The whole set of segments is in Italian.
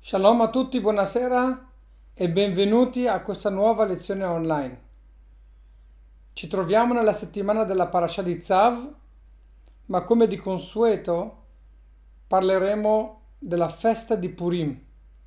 Shalom a tutti, buonasera e benvenuti a questa nuova lezione online. Ci troviamo nella settimana della Parasha di Tzav, ma come di consueto parleremo della festa di Purim,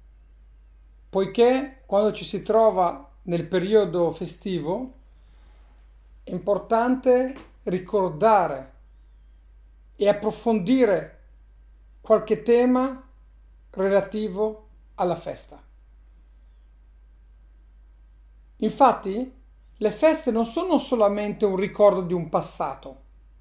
poiché quando ci si trova nel periodo festivo è importante ricordare e approfondire qualche tema relativo alla festa. Infatti, le feste non sono solamente un ricordo di un passato,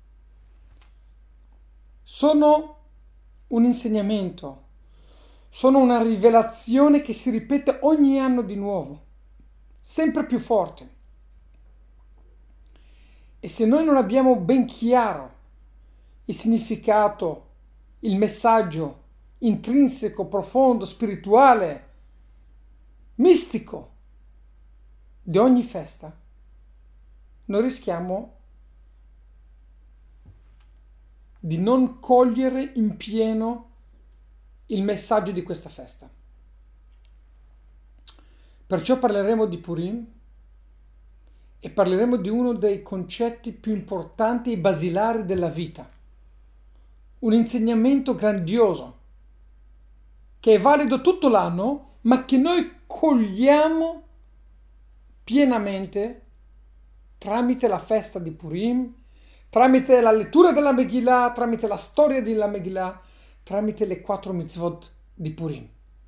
sono un insegnamento, sono una rivelazione che si ripete ogni anno di nuovo, sempre più forte. E se noi non abbiamo ben chiaro il significato, il messaggio intrinseco, profondo, spirituale, mistico di ogni festa, noi rischiamo di non cogliere in pieno il messaggio di questa festa. Perciò parleremo di Purim e parleremo di uno dei concetti più importanti e basilari della vita, un insegnamento grandioso che è valido tutto l'anno, ma che noi cogliamo pienamente tramite la festa di Purim, tramite la lettura della Megillah, tramite la storia della Megillah, tramite le 4 mitzvot di Purim.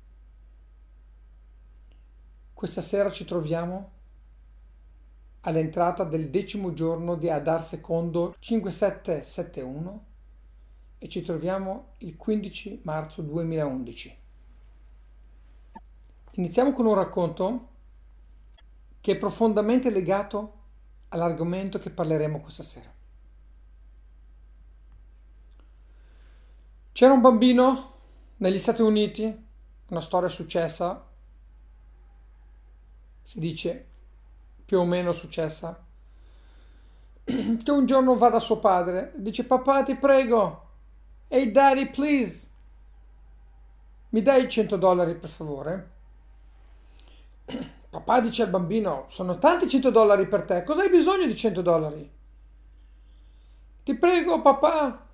Questa sera ci troviamo all'entrata del 10° giorno di Adar secondo 5771 e ci troviamo il 15 marzo 2011. Iniziamo con un racconto che è profondamente legato all'argomento che parleremo questa sera. C'era un bambino negli Stati Uniti, una storia successa, si dice più o meno successa, che un giorno va da suo padre e dice: papà, ti prego, hey daddy, please, mi dai $100 per favore? Papà dice al bambino: sono tanti $100 per te, cosa hai bisogno di $100? Ti prego papà,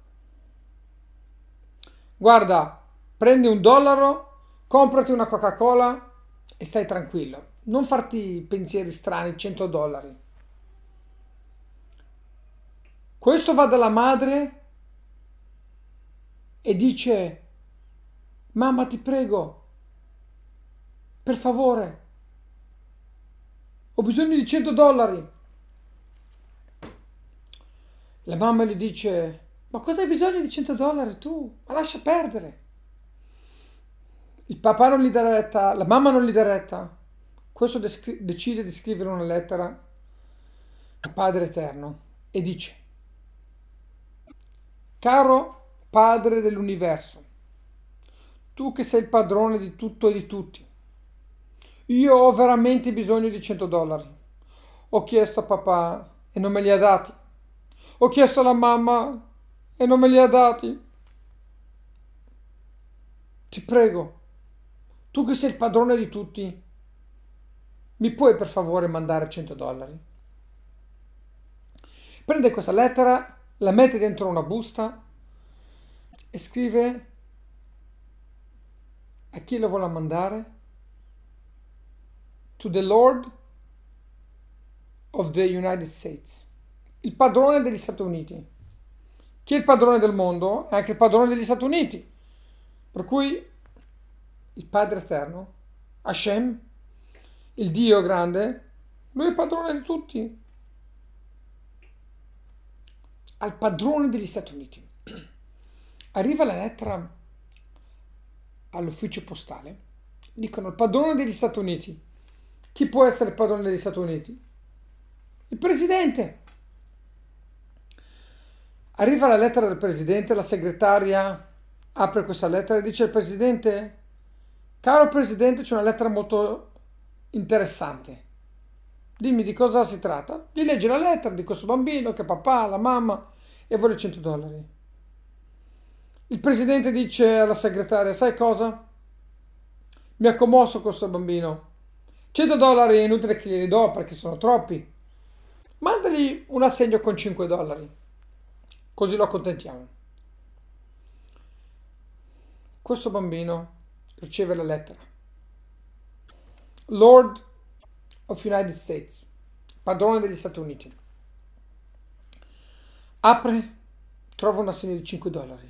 guarda, prendi $1, comprati una Coca-Cola e stai tranquillo, non farti pensieri strani. $100. Questo va dalla madre e dice: mamma, ti prego, per favore, ho bisogno di $100. La mamma gli dice: ma cosa hai bisogno di $100 tu? Ma lascia perdere. Il papà non gli dà retta, la mamma non gli dà retta. Questo decide di scrivere una lettera al Padre Eterno e dice: caro Padre dell'universo, tu che sei il padrone di tutto e di tutti, io ho veramente bisogno di $100. Ho chiesto a papà e non me li ha dati. Ho chiesto alla mamma e non me li ha dati. Ti prego, tu che sei il padrone di tutti, mi puoi per favore mandare $100? Prende questa lettera, la mette dentro una busta e scrive a chi lo vuole mandare: to the Lord of the United States, il padrone degli Stati Uniti. Chi è il padrone del mondo è anche il padrone degli Stati Uniti, per cui il Padre Eterno, Hashem, il Dio grande, lui è il padrone di tutti, al padrone degli Stati Uniti. Arriva la lettera all'ufficio postale, dicono: il padrone degli Stati Uniti. Chi può essere il padrone degli Stati Uniti? Il presidente. Arriva la lettera del presidente, la segretaria apre questa lettera e dice al presidente: caro presidente, c'è una lettera molto interessante, dimmi di cosa si tratta. Gli legge la lettera di questo bambino che papà, la mamma, e vuole $100. Il presidente dice alla segretaria: sai cosa? Mi ha commosso questo bambino. $100 è inutile che glieli do perché sono troppi. Mandagli un assegno con $5. Così lo accontentiamo. Questo bambino riceve la lettera. Lord of United States, padrone degli Stati Uniti. Apre, trova un assegno di $5.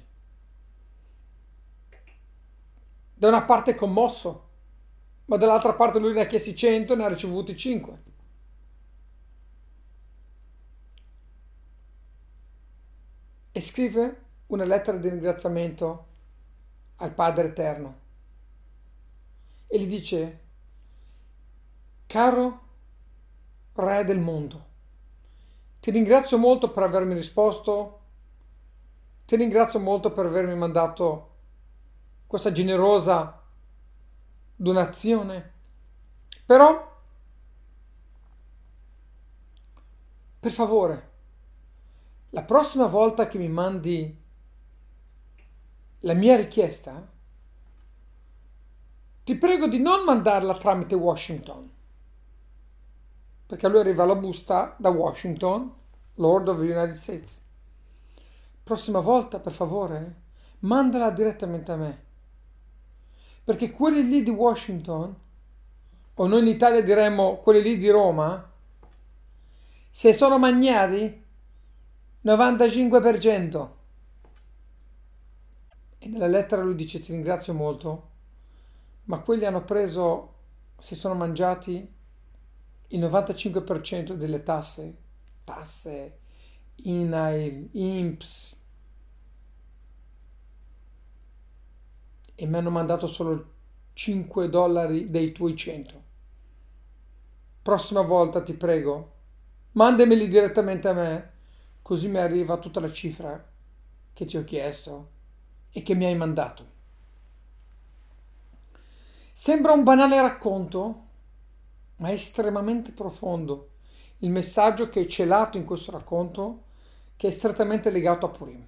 Da una parte è commosso, ma dall'altra parte lui ne ha chiesti 100 e ne ha ricevuti 5. E scrive una lettera di ringraziamento al Padre Eterno e gli dice: caro Re del mondo, ti ringrazio molto per avermi risposto, ti ringrazio molto per avermi mandato questa generosa donazione, però per favore, la prossima volta che mi mandi la mia richiesta, ti prego di non mandarla tramite Washington, perché a lui arriva la busta da Washington, Lord of the United States. Prossima volta, per favore, mandala direttamente a me, perché quelli lì di Washington, o noi in Italia diremmo quelli lì di Roma, se sono magnati 95%. E nella lettera lui dice: ti ringrazio molto, ma quelli hanno preso, si sono mangiati il 95% delle tasse, INAIL, INPS, e mi hanno mandato solo $5 dei tuoi 100. Prossima volta ti prego, mandameli direttamente a me, così mi arriva tutta la cifra che ti ho chiesto e che mi hai mandato. Sembra un banale racconto, ma è estremamente profondo il messaggio che è celato in questo racconto, che è strettamente legato a Purim,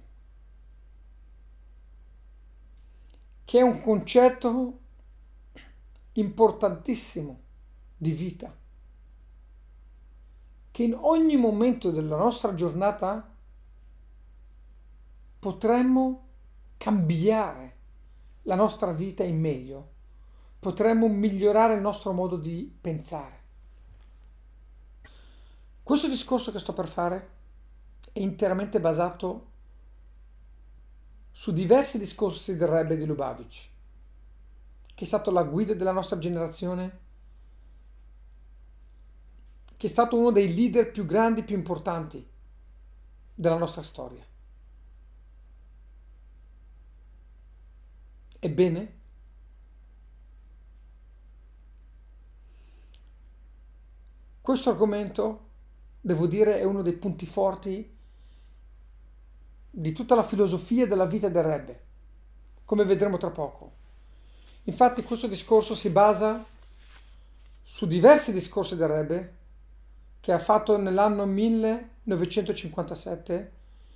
che è un concetto importantissimo di vita, che in ogni momento della nostra giornata potremmo cambiare la nostra vita in meglio, potremmo migliorare il nostro modo di pensare. Questo discorso che sto per fare è interamente basato su diversi discorsi del Rebbe di Lubavitch, che è stato la guida della nostra generazione, che è stato uno dei leader più grandi, più importanti della nostra storia. Ebbene, questo argomento, devo dire, è uno dei punti forti di tutta la filosofia della vita del Rebbe, come vedremo tra poco. Infatti questo discorso si basa su diversi discorsi del Rebbe che ha fatto nell'anno 1957,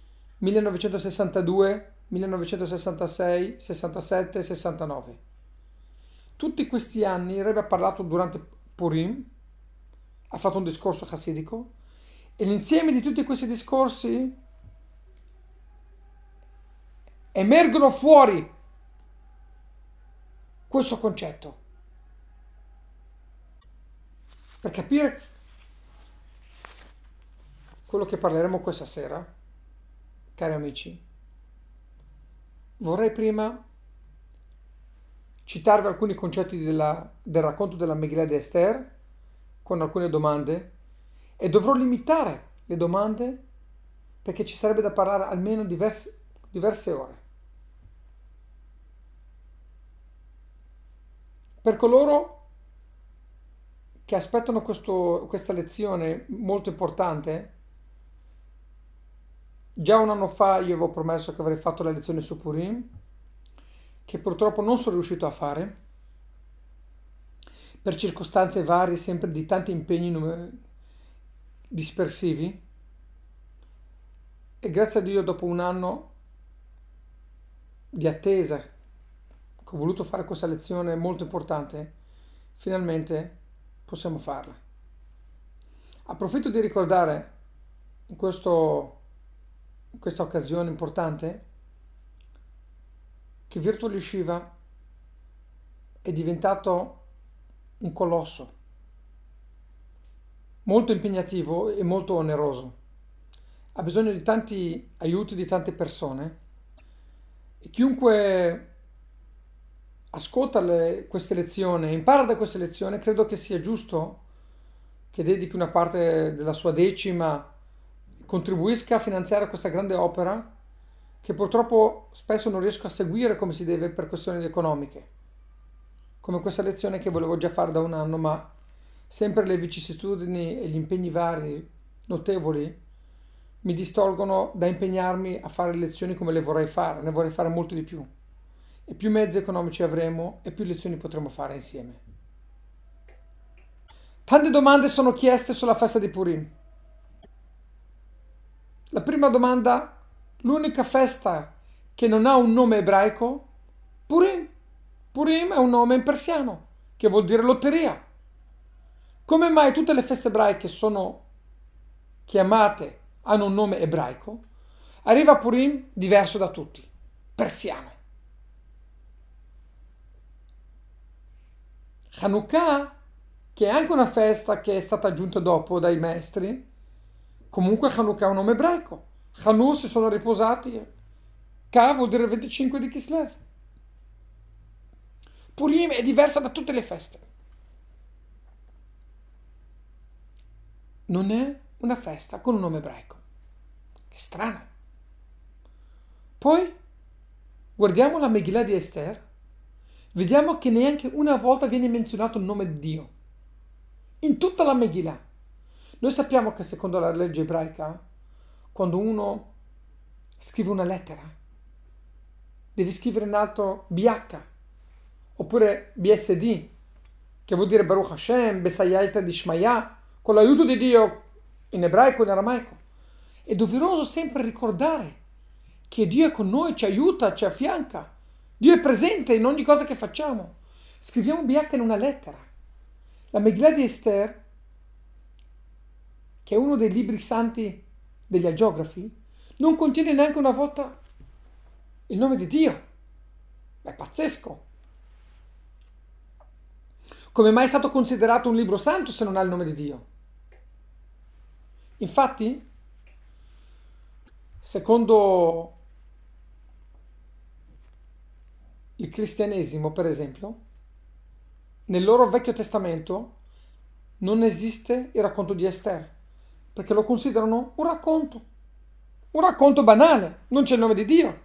1962, 1966, 67 e 69. Tutti questi anni il Rebbe ha parlato durante Purim, ha fatto un discorso chassidico, e l'insieme di tutti questi discorsi emergono fuori questo concetto. Per capire quello che parleremo questa sera, cari amici, vorrei prima citarvi alcuni concetti del racconto della Megillah di Esther con alcune domande, e dovrò limitare le domande perché ci sarebbe da parlare almeno diverse ore. Per coloro che aspettano questa lezione molto importante, già un anno fa io avevo promesso che avrei fatto la lezione su Purim, che purtroppo non sono riuscito a fare, per circostanze varie, sempre di tanti impegni dispersivi, e grazie a Dio dopo un anno di attesa che ho voluto fare questa lezione molto importante, finalmente possiamo farla. Approfitto di ricordare in questa occasione importante che Virtual Yeshiva è diventato un colosso molto impegnativo e molto oneroso. Ha bisogno di tanti aiuti di tante persone e chiunque ascolta queste lezioni, impara da queste lezioni, credo che sia giusto che dedichi una parte della sua decima, contribuisca a finanziare questa grande opera che purtroppo spesso non riesco a seguire come si deve per questioni economiche, come questa lezione che volevo già fare da un anno, ma sempre le vicissitudini e gli impegni vari, notevoli, mi distolgono da impegnarmi a fare lezioni come le vorrei fare, ne vorrei fare molto di più. E più mezzi economici avremo e più lezioni potremo fare insieme. Tante domande sono chieste sulla festa di Purim. La prima domanda: l'unica festa che non ha un nome ebraico? Purim. Purim è un nome in persiano, che vuol dire lotteria. Come mai tutte le feste ebraiche sono chiamate, hanno un nome ebraico? Arriva Purim diverso da tutti, persiano. Hanukkah, che è anche una festa che è stata aggiunta dopo dai maestri, comunque Hanukkah è un nome ebraico. Hanu si sono riposati, Ka vuol dire 25 di Kislev. Purim è diversa da tutte le feste. Non è una festa con un nome ebraico. Che strano. Poi guardiamo la Megillah di Esther, vediamo che neanche una volta viene menzionato il nome di Dio. In tutta la Megillah. Noi sappiamo che secondo la legge ebraica, quando uno scrive una lettera, deve scrivere in alto BH, oppure BSD, che vuol dire Baruch Hashem, Besayaita di Shmaya, con l'aiuto di Dio in ebraico e in aramaico. È doveroso sempre ricordare che Dio è con noi, ci aiuta, ci affianca. Dio è presente in ogni cosa che facciamo. Scriviamo BH in una lettera. La Megillah di Esther, che è uno dei libri santi degli agiografi, non contiene neanche una volta il nome di Dio. È pazzesco. Come mai è stato considerato un libro santo se non ha il nome di Dio? Infatti, secondo il cristianesimo, per esempio, nel loro Vecchio Testamento non esiste il racconto di Esther, perché lo considerano un racconto banale, non c'è il nome di Dio.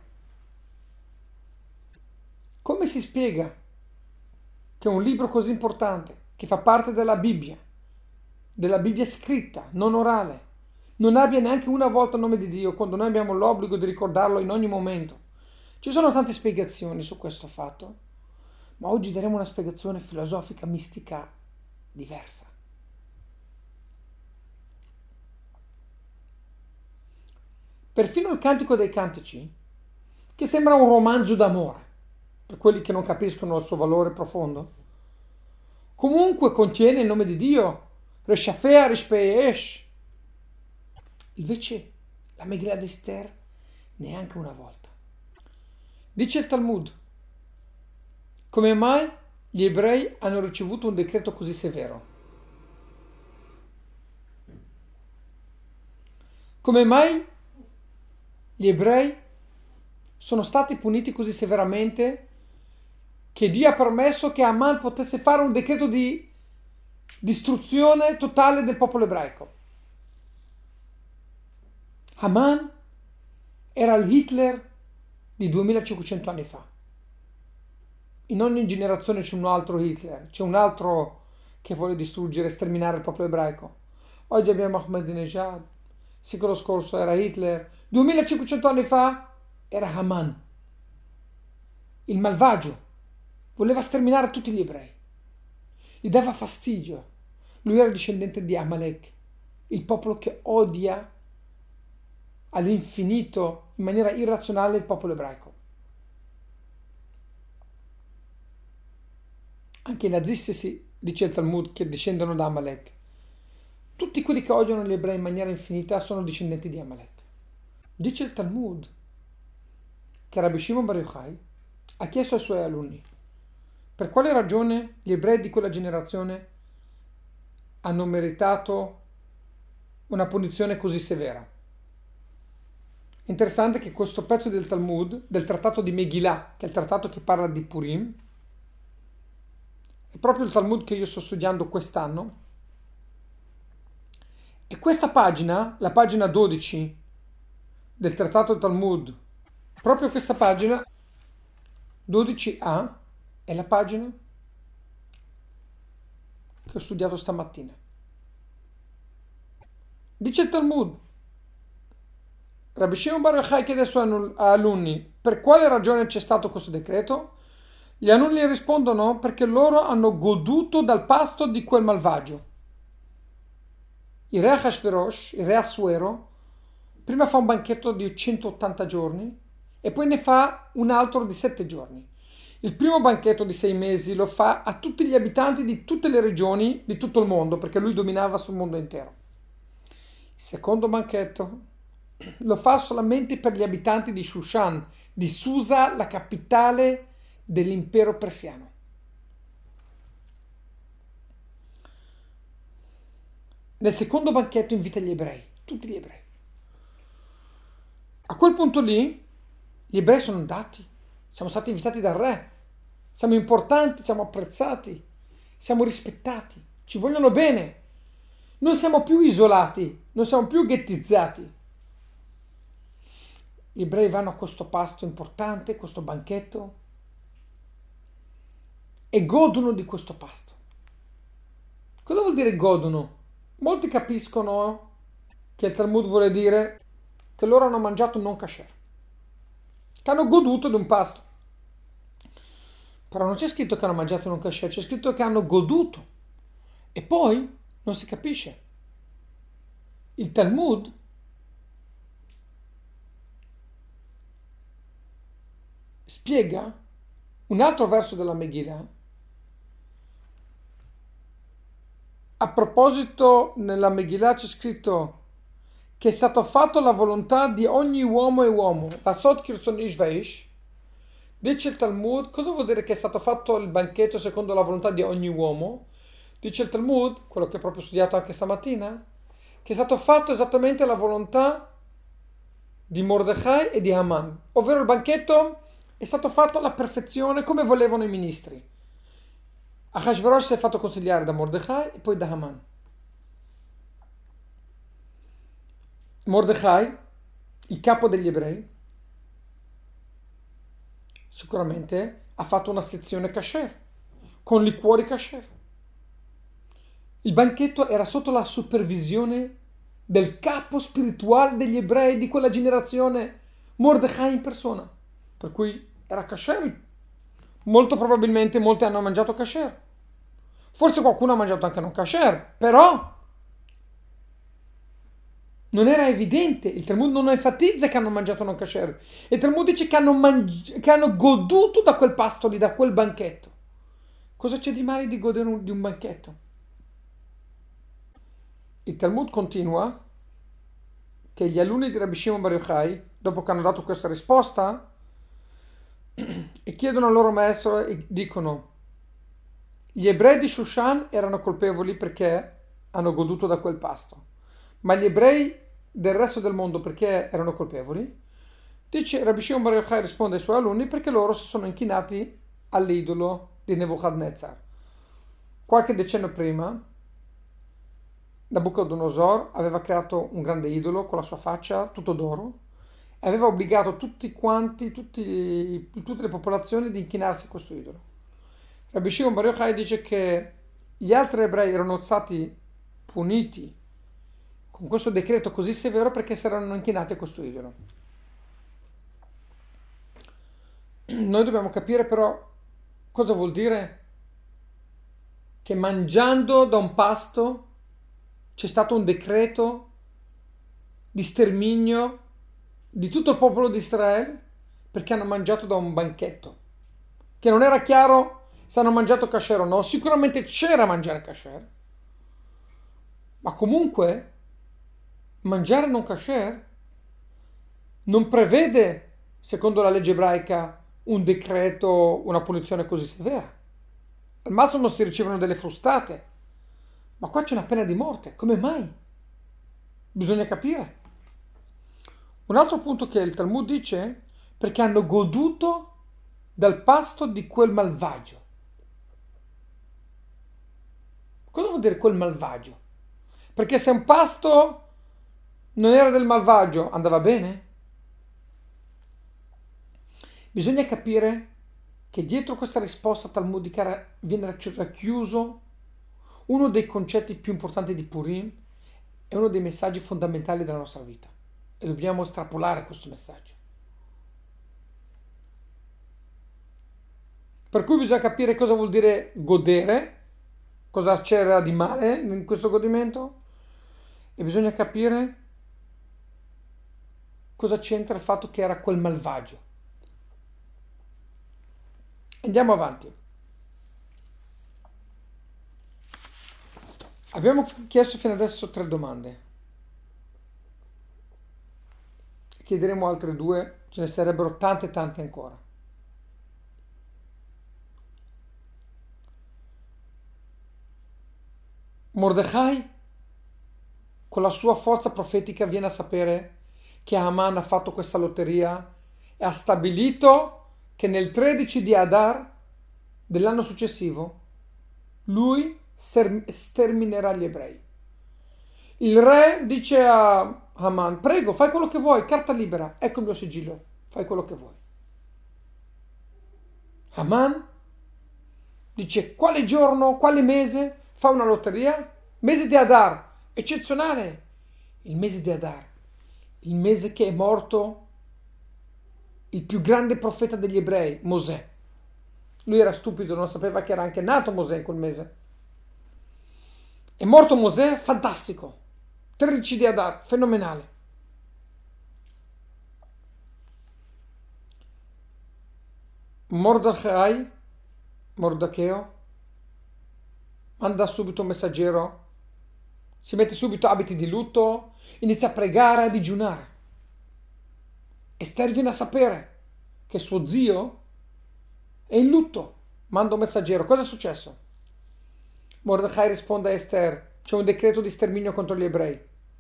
Come si spiega che un libro così importante, che fa parte della Bibbia scritta, non orale, non abbia neanche una volta il nome di Dio, quando noi abbiamo l'obbligo di ricordarlo in ogni momento? Ci sono tante spiegazioni su questo fatto, ma oggi daremo una spiegazione filosofica, mistica, diversa. Perfino il Cantico dei Cantici, che sembra un romanzo d'amore, per quelli che non capiscono il suo valore profondo, comunque contiene il nome di Dio, Reshafea, Rishpeesh. Invece la Megillah di Esther neanche una volta. Dice il Talmud: come mai gli ebrei hanno ricevuto un decreto così severo? Come mai gli ebrei sono stati puniti così severamente che Dio ha permesso che Haman potesse fare un decreto di distruzione totale del popolo ebraico? Haman era il Hitler di 2500 anni fa. In ogni generazione c'è un altro Hitler, c'è un altro che vuole distruggere, sterminare il popolo ebraico. Oggi abbiamo Ahmadinejad, il secolo scorso era Hitler, 2500 anni fa era Haman, il malvagio, voleva sterminare tutti gli ebrei, gli dava fastidio. Lui era discendente di Amalek, il popolo che odia all'infinito, in maniera irrazionale, il popolo ebraico. Anche i nazisti, si dice il Talmud, che discendono da Amalek. Tutti quelli che odiano gli ebrei in maniera infinita sono discendenti di Amalek. Dice il Talmud che Rabbi Shimon Bar Yochai ha chiesto ai suoi alunni per quale ragione gli ebrei di quella generazione hanno meritato una punizione così severa. Interessante che questo pezzo del Talmud, del trattato di Megillah, che è il trattato che parla di Purim, è proprio il Talmud che io sto studiando quest'anno. E questa pagina, la pagina 12 del trattato Talmud, proprio questa pagina 12a, è la pagina che ho studiato stamattina. Dice il Talmud, Rabbi Shimon Bar Yochai chiede ai suoi alunni per quale ragione c'è stato questo decreto. Gli alunni rispondono perché loro hanno goduto dal pasto di quel malvagio. Il re Ahashverosh, il re Assuero, prima fa un banchetto di 180 giorni e poi ne fa un altro di 7 giorni. Il primo banchetto di 6 mesi lo fa a tutti gli abitanti di tutte le regioni di tutto il mondo, perché lui dominava sul mondo intero. Il secondo banchetto lo fa solamente per gli abitanti di Shushan, di Susa, la capitale dell'impero persiano. Nel secondo banchetto invita gli ebrei, tutti gli ebrei. A quel punto lì gli ebrei sono andati, siamo stati invitati dal re, siamo importanti, siamo apprezzati, siamo rispettati, ci vogliono bene, non siamo più isolati, non siamo più ghettizzati. Gli ebrei vanno a questo pasto importante, questo banchetto, e godono di questo pasto. Cosa vuol dire godono? Molti capiscono che il Talmud vuole dire che loro hanno mangiato non kasher, che hanno goduto di un pasto. Però non c'è scritto che hanno mangiato non kasher, c'è scritto che hanno goduto. E poi non si capisce. Il Talmud spiega un altro verso della Megillah. A proposito, nella Megillah c'è scritto che è stato fatto la volontà di ogni uomo e uomo. La Sot Kirson Ishvaish. Dice il Talmud, cosa vuol dire che è stato fatto il banchetto secondo la volontà di ogni uomo? Dice il Talmud, quello che ho proprio studiato anche stamattina, che è stato fatto esattamente la volontà di Mordechai e di Haman. Ovvero il banchetto è stato fatto alla perfezione come volevano i ministri. Ahashverosh si è fatto consigliare da Mordechai e poi da Haman. Mordechai, il capo degli ebrei, sicuramente ha fatto una sezione kasher, con liquori kasher. Il banchetto era sotto la supervisione del capo spirituale degli ebrei di quella generazione, Mordechai in persona. Per cui era kasher. Molto probabilmente molti hanno mangiato kasher. Forse qualcuno ha mangiato anche non kasher, però non era evidente. Il Talmud non enfatizza che hanno mangiato non kasher. Il Talmud dice che hanno goduto da quel pasto lì, da quel banchetto. Cosa c'è di male di godere di un banchetto? Il Talmud continua che gli alunni di Rabbi Shimon Bar Yochai, dopo che hanno dato questa risposta, e chiedono al loro maestro e dicono: gli ebrei di Shushan erano colpevoli perché hanno goduto da quel pasto, ma gli ebrei del resto del mondo perché erano colpevoli? Dice Rabbi Shimon Bar Yochai, risponde ai suoi alunni, perché loro si sono inchinati all'idolo di Nebuchadnezzar. Qualche decennio prima Nabucodonosor aveva creato un grande idolo con la sua faccia tutto d'oro e aveva obbligato tutti quanti, tutte le popolazioni di inchinarsi a questo idolo. Rabbi Shimon Bar Yochai dice che gli altri ebrei erano stati puniti con questo decreto così severo perché si erano inchinati a questo idolo. Noi dobbiamo capire però cosa vuol dire che mangiando da un pasto c'è stato un decreto di sterminio di tutto il popolo di Israele perché hanno mangiato da un banchetto, che non era chiaro se hanno mangiato kasher o no, sicuramente c'era mangiare kasher, ma comunque mangiare non kasher non prevede, secondo la legge ebraica, un decreto, una punizione così severa. Al massimo si ricevono delle frustate, ma qua c'è una pena di morte. Come mai? Bisogna capire. Un altro punto che il Talmud dice, perché hanno goduto dal pasto di quel malvagio. Cosa vuol dire quel malvagio? Perché se un pasto non era del malvagio, andava bene? Bisogna capire che dietro questa risposta talmudica viene racchiuso uno dei concetti più importanti di Purim e uno dei messaggi fondamentali della nostra vita. E dobbiamo estrapolare questo messaggio. Per cui bisogna capire cosa vuol dire godere, cosa c'era di male in questo godimento, e bisogna capire cosa c'entra il fatto che era quel malvagio. Andiamo avanti. Abbiamo chiesto fino adesso 3 domande. Chiederemo altre 2, ce ne sarebbero tante ancora. Mordechai, con la sua forza profetica, viene a sapere che Haman ha fatto questa lotteria e ha stabilito che nel 13 di Adar dell'anno successivo lui sterminerà gli ebrei. Il re dice a Haman: prego, fai quello che vuoi, carta libera, ecco il mio sigillo, fai quello che vuoi. Haman dice: quale giorno, quale mese? Fa una lotteria? Mese di Adar, eccezionale, il mese di Adar, il mese che è morto il più grande profeta degli ebrei, Mosè. Lui era stupido, non sapeva che era anche nato Mosè in quel mese. È morto Mosè, fantastico. 13 di Adar, fenomenale. Mordecheo, manda subito un messaggero, si mette subito abiti di lutto, inizia a pregare, a digiunare. Ester viene a sapere che suo zio è in lutto, manda un messaggero. Cosa è successo? Mordechai risponde a Ester: c'è un decreto di sterminio contro gli ebrei.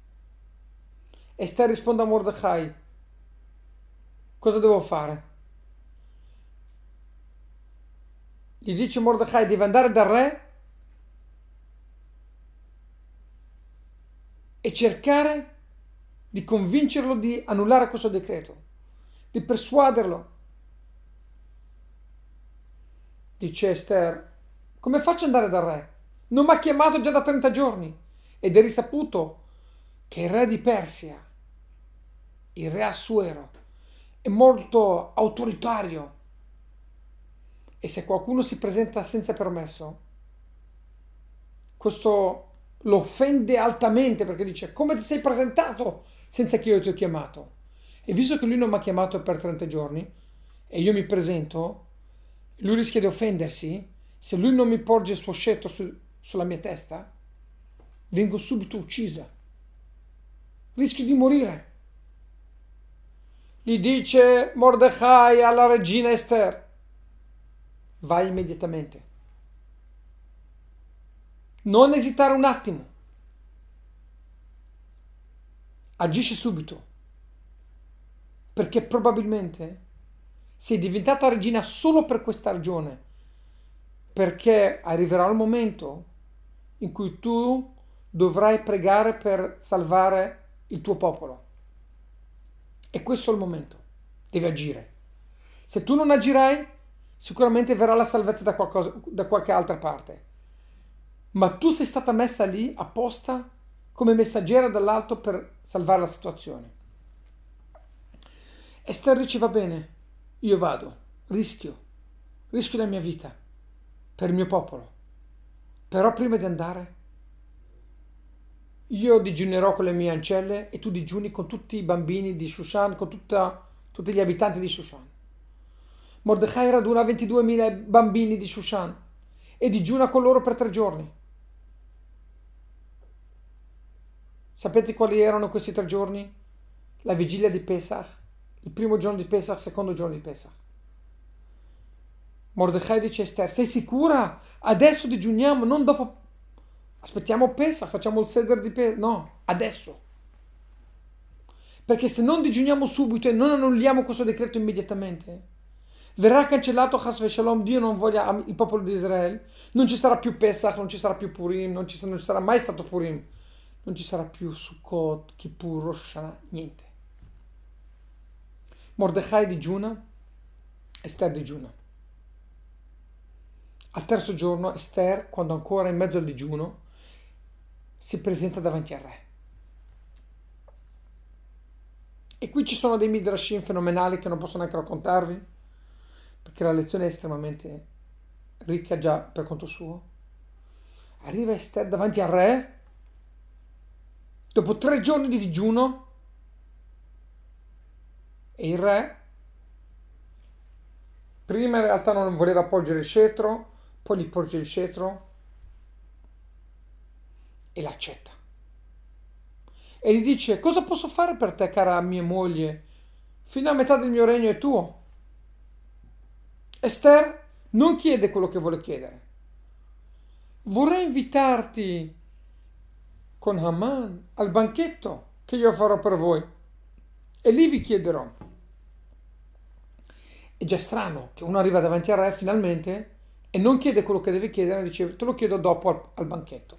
Ester risponde a Mordechai: cosa devo fare? Gli dice Mordechai: devi andare dal re e cercare di convincerlo di annullare questo decreto, di persuaderlo. Dice Ester: come faccio ad andare dal re? Non mi ha chiamato già da 30 giorni ed è risaputo che il re di Persia, il re Assuero, è molto autoritario e se qualcuno si presenta senza permesso, questo lo offende altamente, perché dice: come ti sei presentato senza che io ti ho chiamato? E visto che lui non mi ha chiamato per 30 giorni e io mi presento, lui rischia di offendersi. Se lui non mi porge il suo scettro sulla mia testa, vengo subito uccisa, rischio di morire. Gli dice Mordechai alla regina Ester: vai immediatamente, non esitare un attimo, agisci subito, perché probabilmente sei diventata regina solo per questa ragione, perché arriverà il momento in cui tu dovrai pregare per salvare il tuo popolo. E questo è il momento, devi agire. Se tu non agirai, sicuramente verrà la salvezza da qualche altra parte. Ma tu sei stata messa lì apposta come messaggera dall'alto per salvare la situazione. Ester dice: va bene, io vado, rischio la mia vita per il mio popolo, però prima di andare io digiunerò con le mie ancelle e tu digiuni con tutti i bambini di Shushan, con tutti gli abitanti di Shushan. Mordecai raduna 22.000 bambini di Shushan e digiuna con loro per 3 giorni. Sapete quali erano questi 3 giorni? La vigilia di Pesach, il primo giorno di Pesach, il secondo giorno di Pesach. Mordecai dice a Esther: sei sicura? Adesso digiuniamo, non dopo. Aspettiamo Pesach, facciamo il seder di Pesach. No, adesso. Perché se non digiuniamo subito e non annulliamo questo decreto immediatamente, verrà cancellato Chas v'Shalom, Dio non voglia il popolo di Israele, non ci sarà più Pesach, non ci sarà più Purim, non ci sarà mai stato Purim, non ci sarà più Sukkot, Kippur, Rosh Hashanah, niente. Mordecai digiuna, Esther digiuna. Al terzo giorno Esther, quando ancora in mezzo al digiuno, si presenta davanti al re. E qui ci sono dei midrashim fenomenali che non posso neanche raccontarvi, perché la lezione è estremamente ricca già per conto suo. Arriva Esther davanti al re, dopo 3 giorni di digiuno, e il re prima in realtà non voleva porgere il cetro, poi gli porge il cetro e l'accetta. E gli dice: cosa posso fare per te, cara mia moglie? Fino a metà del mio regno è tuo. Esther non chiede quello che vuole chiedere. Vorrei invitarti con Haman al banchetto che io farò per voi e lì vi chiederò. È già strano che uno arriva davanti al re finalmente e non chiede quello che deve chiedere, dice: te lo chiedo dopo al banchetto.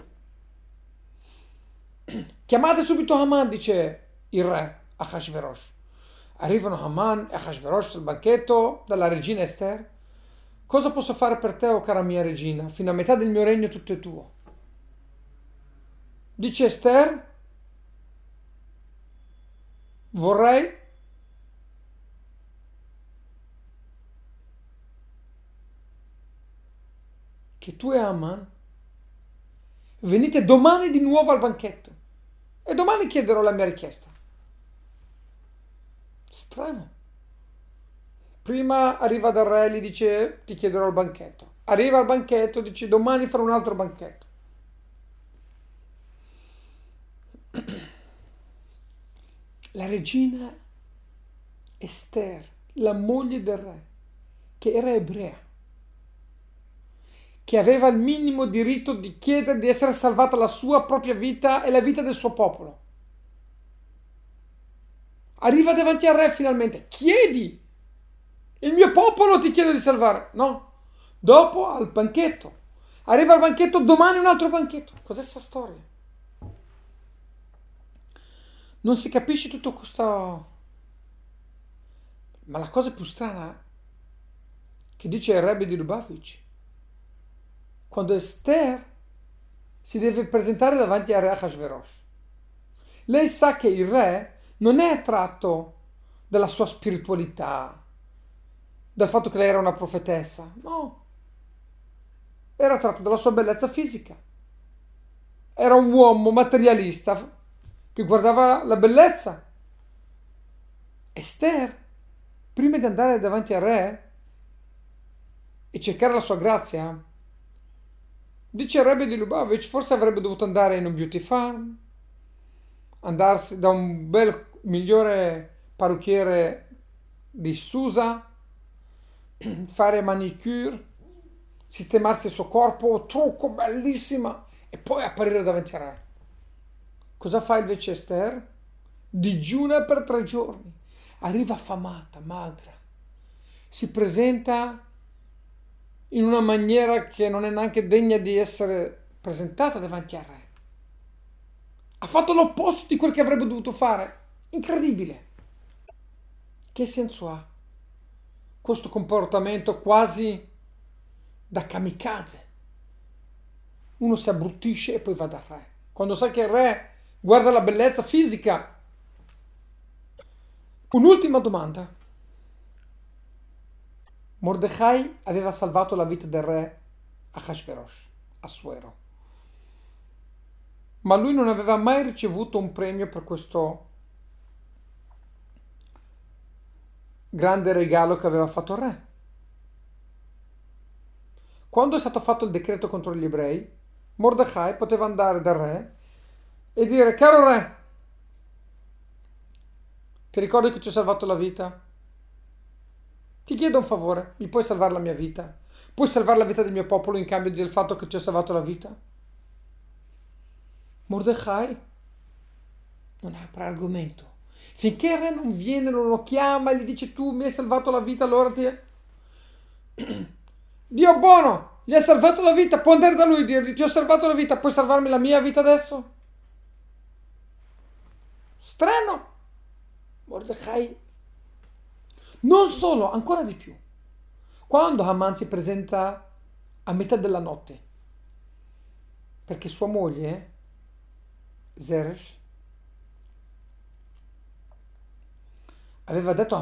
Chiamate subito Haman, dice il re a Ahashverosh. Arrivano Haman e Ahashverosh al banchetto dalla regina Esther. Cosa posso fare per te, o cara mia regina? Fino a metà del mio regno tutto è tuo. Dice Esther: vorrei che tu e Haman venite domani di nuovo al banchetto e domani chiederò la mia richiesta. Strano. Prima arriva dal re e gli dice: ti chiederò il banchetto. Arriva al banchetto, dice: domani farò un altro banchetto. La regina Esther, la moglie del re, che era ebrea, che aveva il minimo diritto di chiedere di essere salvata la sua propria vita e la vita del suo popolo, arriva davanti al re finalmente: chiedi, il mio popolo ti chiedo di salvare. No, dopo al banchetto. Arriva al banchetto, domani un altro banchetto. Cos'è sta storia? Non si capisce tutto questo. Ma la cosa più strana che dice il Rebbe di Lubavitch, quando Esther si deve presentare davanti al re Ahashverosh, lei sa che il re non è attratto dalla sua spiritualità, dal fatto che lei era una profetessa, no, era attratto dalla sua bellezza fisica. Era un uomo materialista che guardava la bellezza. Esther, prima di andare davanti al re e cercare la sua grazia, dice il Rebbe di Lubavitch, forse avrebbe dovuto andare in un beauty farm, andarsi da un bel migliore parrucchiere di Susa, fare manicure, sistemarsi il suo corpo, trucco, bellissima, e poi apparire davanti al re. Cosa fa invece Esther? Digiuna per 3 giorni, arriva affamata, magra, si presenta in una maniera che non è neanche degna di essere presentata davanti al re. Ha fatto l'opposto di quel che avrebbe dovuto fare. Incredibile. Che senso ha questo comportamento quasi da kamikaze? Uno si abbruttisce e poi va dal re, quando sa che il re guarda la bellezza fisica. Un'ultima domanda. Mordecai aveva salvato la vita del re Ahashverosh, Assuero, ma lui non aveva mai ricevuto un premio per questo grande regalo che aveva fatto il re. quando è stato fatto il decreto contro gli ebrei, Mordechai poteva andare dal re e dire: caro re, ti ricordi che ti ho salvato la vita? Ti chiedo un favore, mi puoi salvare la mia vita? Puoi salvare la vita del mio popolo in cambio del fatto che ti ho salvato la vita? Mordechai non apre argomento. Finché il re non viene, non lo chiama e gli dice: tu mi hai salvato la vita, allora ti... Dio buono, gli hai salvato la vita, può andare da lui e dirgli: ti ho salvato la vita, puoi salvarmi la mia vita adesso? Strano. Mordechai non solo, ancora di più. Quando Haman si presenta a metà della notte, perché sua moglie, Zeresh, aveva detto a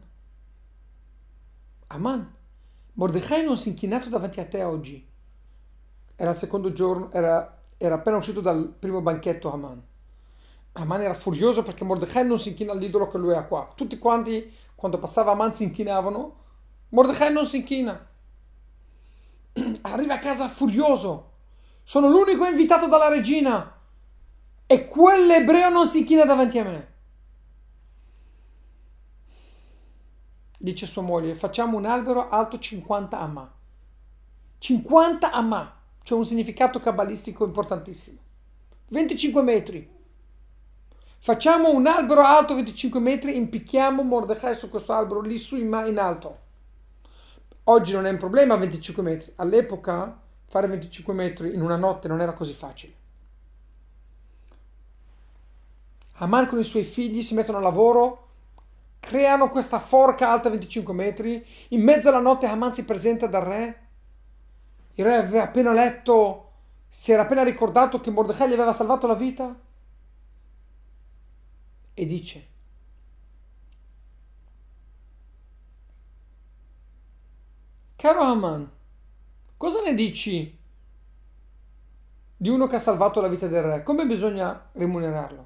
Haman, Mordechai non si è inchinato davanti a te oggi. Era il secondo giorno, era appena uscito dal primo banchetto Haman. Haman era furioso perché Mordechai non si inchina all'idolo che lui ha qua. Tutti quanti, quando passava Haman, si inchinavano. Mordechai non si inchina. Arriva a casa furioso. Sono l'unico invitato dalla regina e quell'ebreo non si inchina davanti a me. Dice sua moglie: facciamo un albero alto 50 amma. 50 amma, c'è un significato cabalistico importantissimo. 25 metri. Facciamo un albero alto 25 metri, impicchiamo Mordechai su questo albero lì su in alto. Oggi non è un problema 25 metri. All'epoca fare 25 metri in una notte non era così facile. Haman con i suoi figli si mettono a lavoro, creano questa forca alta 25 metri. In mezzo alla notte Haman si presenta dal re. Il re aveva appena letto, si era appena ricordato che Mordechai gli aveva salvato la vita e dice: caro Haman, cosa ne dici di uno che ha salvato la vita del re? Come bisogna remunerarlo?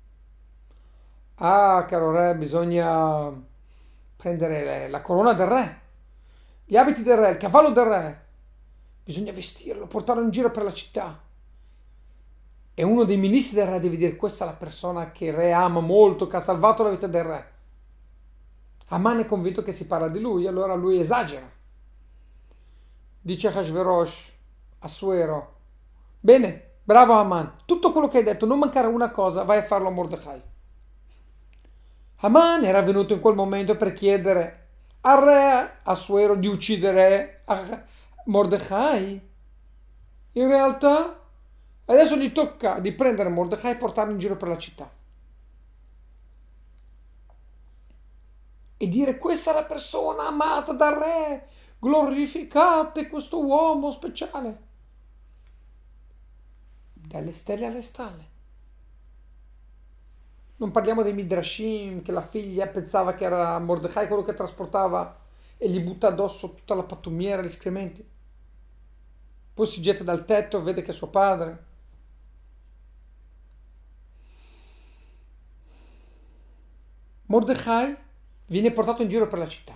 Ah, caro re, bisogna prendere la corona del re, gli abiti del re, il cavallo del re. Bisogna vestirlo, portarlo in giro per la città. E uno dei ministri del re deve dire: questa è la persona che il re ama molto, che ha salvato la vita del re. Haman è convinto che si parla di lui, allora lui esagera. Dice Hashverosh, Assuero: bene, bravo Haman, tutto quello che hai detto, non mancare una cosa, vai a farlo a Mordechai. Haman era venuto in quel momento per chiedere al re Assuero di uccidere Mordechai. In realtà adesso gli tocca di prendere Mordechai e portarlo in giro per la città e dire: questa è la persona amata dal re, glorificate questo uomo speciale. Dalle stelle alle stalle. Non parliamo dei Midrashim, che la figlia pensava che era Mordechai quello che trasportava e gli butta addosso tutta la pattumiera, gli escrementi. Poi si getta dal tetto e vede che è suo padre. Mordechai viene portato in giro per la città.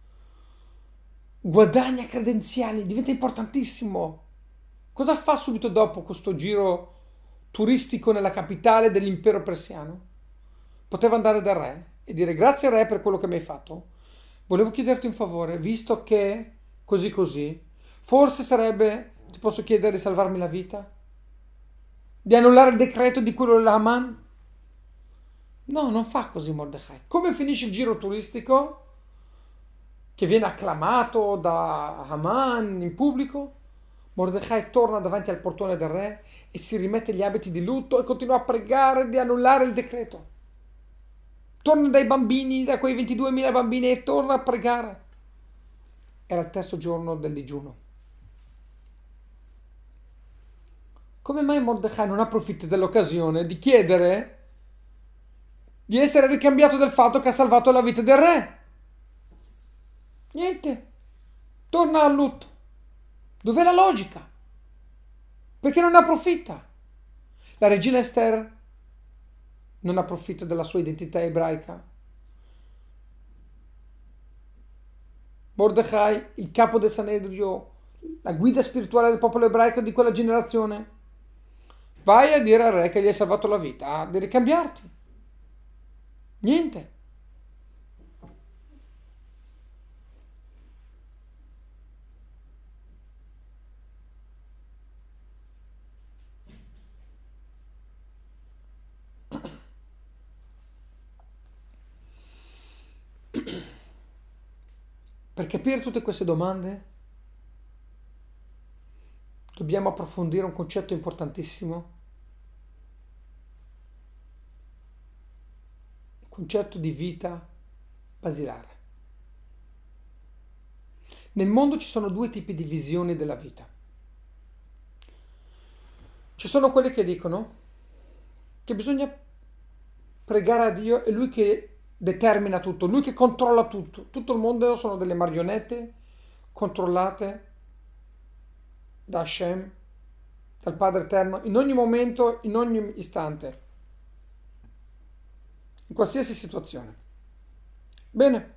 Guadagna credenziali, diventa importantissimo. Cosa fa subito dopo questo giro turistico nella capitale dell'impero persiano? Poteva andare dal re e dire: grazie re per quello che mi hai fatto. Volevo chiederti un favore, visto che così così, forse sarebbe, ti posso chiedere di salvarmi la vita? Di annullare il decreto di quello dell'Haman? No, non fa così Mordechai. Come finisce il giro turistico? Che viene acclamato da Haman in pubblico? Mordechai torna davanti al portone del re e si rimette gli abiti di lutto e continua a pregare di annullare il decreto. Torna dai bambini, da quei 22.000 bambini, e torna a pregare. Era il terzo giorno del digiuno. Come mai Mordechai non approfitta dell'occasione di chiedere di essere ricambiato del fatto che ha salvato la vita del re? Niente. Torna al lutto. Dov'è la logica? Perché non ne approfitta? La regina Esther non approfitta della sua identità ebraica. Mordechai, il capo del Sanedrio, la guida spirituale del popolo ebraico di quella generazione. Vai a dire al re che gli hai salvato la vita, devi cambiarti. Niente. Per capire tutte queste domande dobbiamo approfondire un concetto importantissimo, un concetto di vita basilare. Nel mondo ci sono due tipi di visioni della vita. Ci sono quelli che dicono che bisogna pregare a Dio, è Lui che determina tutto, Lui che controlla tutto. Tutto il mondo sono delle marionette controllate da Hashem, dal Padre Eterno, in ogni momento, in ogni istante, in qualsiasi situazione. Bene.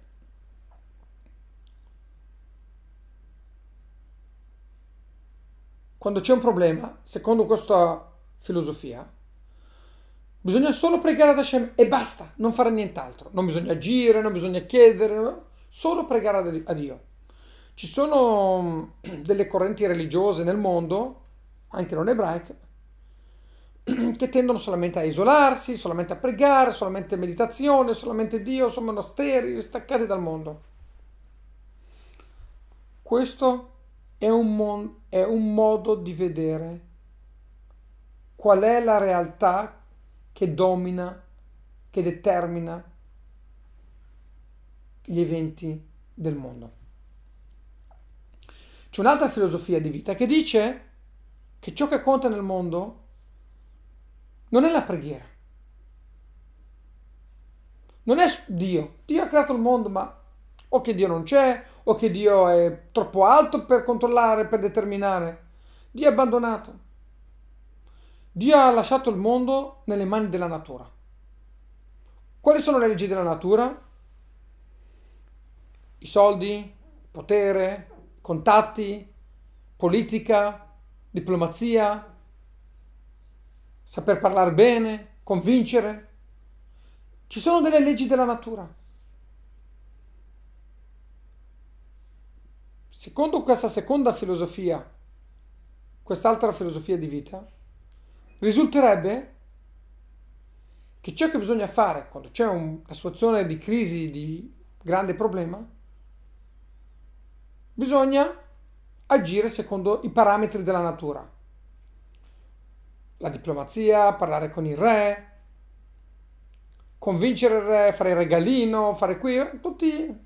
Quando c'è un problema, secondo questa filosofia, bisogna solo pregare ad Hashem e basta, non fare nient'altro. Non bisogna agire, non bisogna chiedere, no? Solo pregare a Dio. Ci sono delle correnti religiose nel mondo, anche non ebraiche, che tendono solamente a isolarsi, solamente a pregare, solamente meditazione, solamente Dio, sono monasteri, staccati dal mondo. Questo è un modo di vedere qual è la realtà che domina, che determina gli eventi del mondo. C'è un'altra filosofia di vita che dice che ciò che conta nel mondo non è la preghiera, non è Dio. Dio ha creato il mondo, ma o che Dio non c'è, o che Dio è troppo alto per controllare, per determinare. Dio è abbandonato. Dio ha lasciato il mondo nelle mani della natura. Quali sono le leggi della natura? I soldi, potere, contatti, politica, diplomazia, saper parlare bene, convincere. Ci sono delle leggi della natura. Secondo questa seconda filosofia, quest'altra filosofia di vita, risulterebbe che ciò che bisogna fare quando c'è una situazione di crisi, di grande problema, bisogna agire secondo i parametri della natura. La diplomazia, parlare con il re, convincere il re, fare il regalino, fare qui, tutti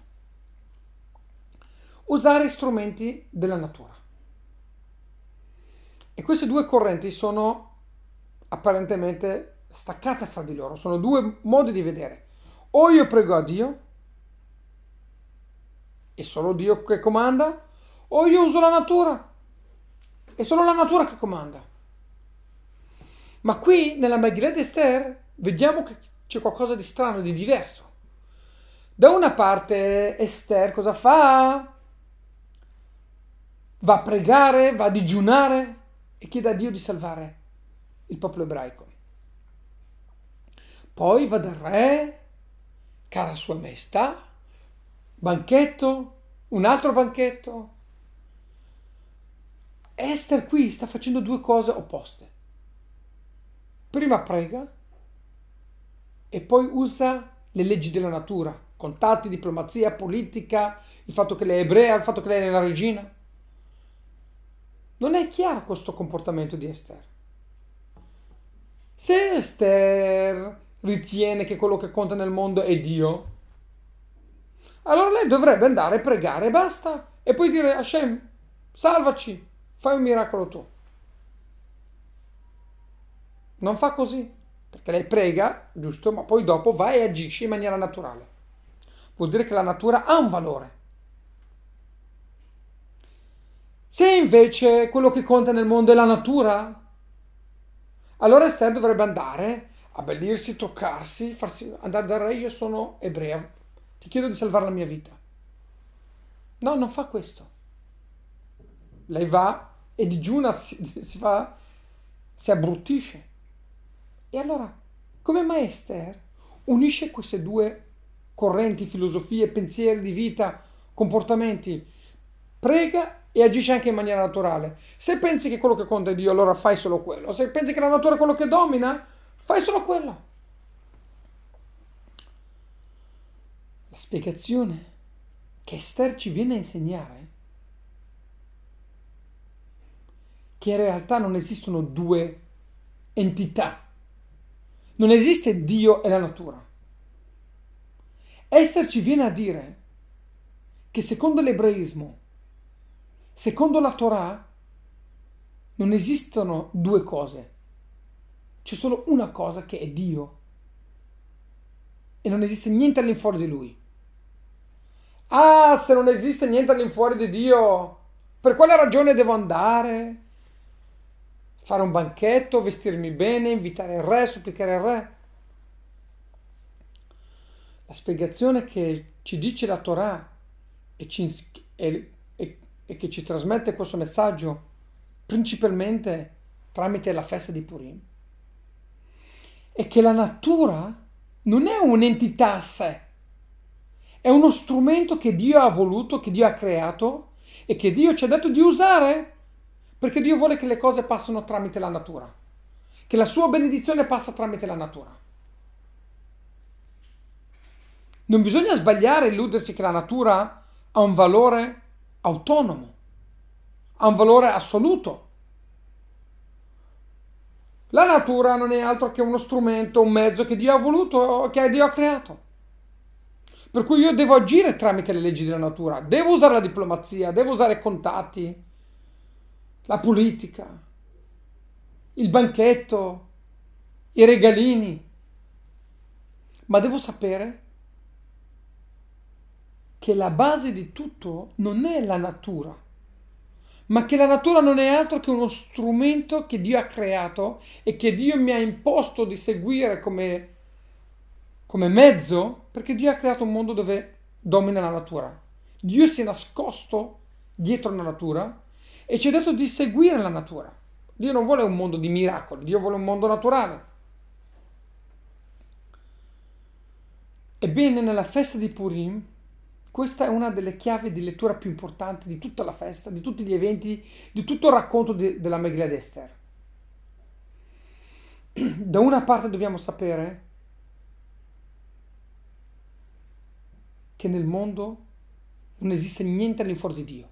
usare strumenti della natura. E queste due correnti sono apparentemente staccate fra di loro, sono due modi di vedere. O io prego a Dio, è solo Dio che comanda, o io uso la natura, è solo la natura che comanda. Ma qui, nella Megillah di Esther, vediamo che c'è qualcosa di strano, di diverso. Da una parte Esther cosa fa? Va a pregare, va a digiunare e chiede a Dio di salvare il popolo ebraico. Poi va dal re, cara sua maestà, banchetto, un altro banchetto. Esther qui sta facendo due cose opposte. Prima prega e poi usa le leggi della natura, contatti, diplomazia, politica, il fatto che lei è ebrea, il fatto che lei è la regina. Non è chiaro questo comportamento di Esther. Se Esther ritiene che quello che conta nel mondo è Dio, allora lei dovrebbe andare a pregare e basta, e poi dire Hashem, salvaci, fai un miracolo tu. Non fa così, perché lei prega, giusto, ma poi dopo va e agisce in maniera naturale. Vuol dire che la natura ha un valore. Se invece quello che conta nel mondo è la natura, allora Esther dovrebbe andare, abbellirsi, toccarsi, andare dal re, io sono ebrea, ti chiedo di salvare la mia vita. No, non fa questo. lei va e digiuna, si abbruttisce. E allora, come mai Esther unisce queste due correnti, filosofie, pensieri di vita, comportamenti? Prega e agisce anche in maniera naturale. Se pensi che quello che conta è Dio, allora fai solo quello. Se pensi che la natura è quello che domina, fai solo quello. La spiegazione che Esther ci viene a insegnare che in realtà non esistono due entità. Non esiste Dio e la natura. Esther ci viene a dire che secondo l'ebraismo, secondo la Torah, non esistono due cose. C'è solo una cosa che è Dio e non esiste niente all'infuori di Lui. Ah, se non esiste niente all'infuori di Dio, per quale ragione devo andare? Fare un banchetto, vestirmi bene, invitare il re, supplicare il re? La spiegazione che ci dice la Torah e che ci trasmette questo messaggio principalmente tramite la festa di Purim è che la natura non è un'entità a sé, è uno strumento che Dio ha voluto, che Dio ha creato e che Dio ci ha detto di usare perché Dio vuole che le cose passino tramite la natura, che la sua benedizione passa tramite la natura. Non bisogna sbagliare e illudersi che la natura ha un valore autonomo, ha un valore assoluto. La natura non è altro che uno strumento, un mezzo che Dio ha voluto, che Dio ha creato. Per cui io devo agire tramite le leggi della natura, devo usare la diplomazia, devo usare i contatti, la politica, il banchetto, i regalini, ma devo sapere che la base di tutto non è la natura, ma che la natura non è altro che uno strumento che Dio ha creato e che Dio mi ha imposto di seguire come mezzo, perché Dio ha creato un mondo dove domina la natura. Dio si è nascosto dietro la natura e ci ha detto di seguire la natura. Dio non vuole un mondo di miracoli, Dio vuole un mondo naturale. Ebbene, nella festa di Purim, questa è una delle chiavi di lettura più importanti di tutta la festa, di tutti gli eventi, di tutto il racconto della Megillah d'Ester. Da una parte dobbiamo sapere che nel mondo non esiste niente all'infuori di Dio.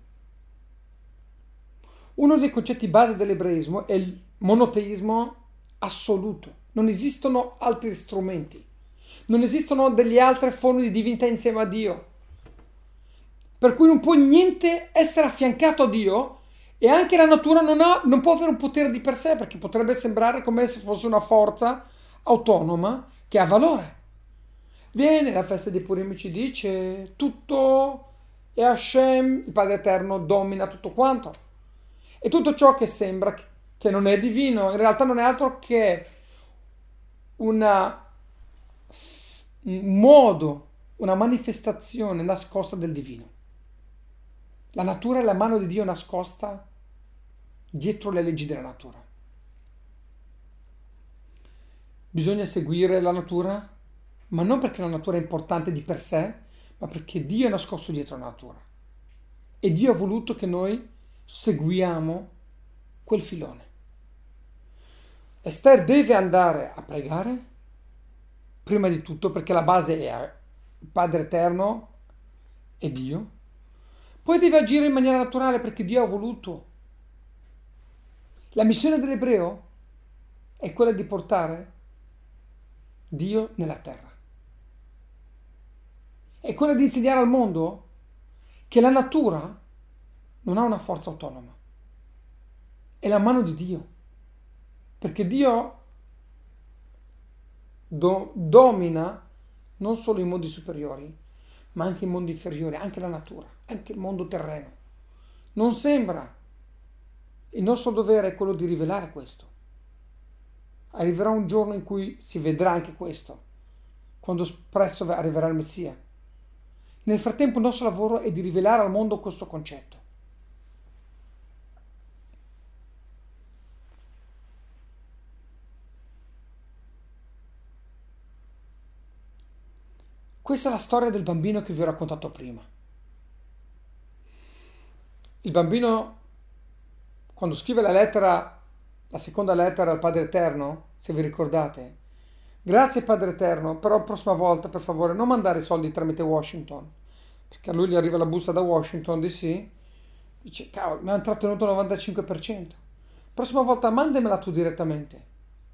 Uno dei concetti base dell'ebraismo è il monoteismo assoluto. Non esistono altri strumenti. Non esistono delle altre forme di divinità insieme a Dio. Per cui non può niente essere affiancato a Dio e anche la natura non può avere un potere di per sé, perché potrebbe sembrare come se fosse una forza autonoma che ha valore. Viene la festa di Purim, ci dice tutto e Hashem, il Padre Eterno, domina tutto quanto. E tutto ciò che sembra che non è divino, in realtà non è altro che un modo, una manifestazione nascosta del divino. La natura è la mano di Dio nascosta dietro le leggi della natura. Bisogna seguire la natura, ma non perché la natura è importante di per sé, ma perché Dio è nascosto dietro la natura. E Dio ha voluto che noi seguiamo quel filone. Esther deve andare a pregare, prima di tutto perché la base è il Padre Eterno e Dio. Poi deve agire in maniera naturale perché Dio ha voluto. La missione dell'ebreo è quella di portare Dio nella terra. È quella di insegnare al mondo che la natura non ha una forza autonoma. È la mano di Dio. Perché Dio domina non solo i mondi superiori, ma anche i mondi inferiori, anche la natura, anche il mondo terreno. Non sembra. Il nostro dovere è quello di rivelare questo. Arriverà un giorno in cui si vedrà anche questo, quando presto arriverà il Messia. Nel frattempo il nostro lavoro è di rivelare al mondo questo concetto. Questa è la storia del bambino che vi ho raccontato prima. Il bambino, quando scrive la lettera, la seconda lettera al Padre Eterno, se vi ricordate, grazie Padre Eterno, però la prossima volta per favore non mandare i soldi tramite Washington, perché a lui gli arriva la busta da Washington DC, dice cavolo mi hanno trattenuto il 95%, prossima volta mandamela tu direttamente.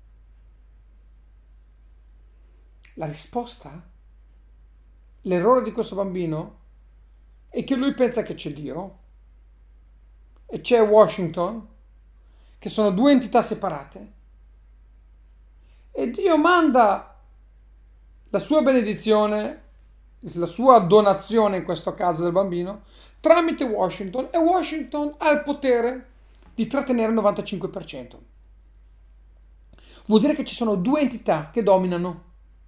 La risposta, l'errore di questo bambino è che lui pensa che c'è Dio e c'è Washington, che sono due entità separate, e Dio manda la sua benedizione, la sua donazione in questo caso del bambino, tramite Washington, e Washington ha il potere di trattenere il 95%. Vuol dire che ci sono due entità che dominano.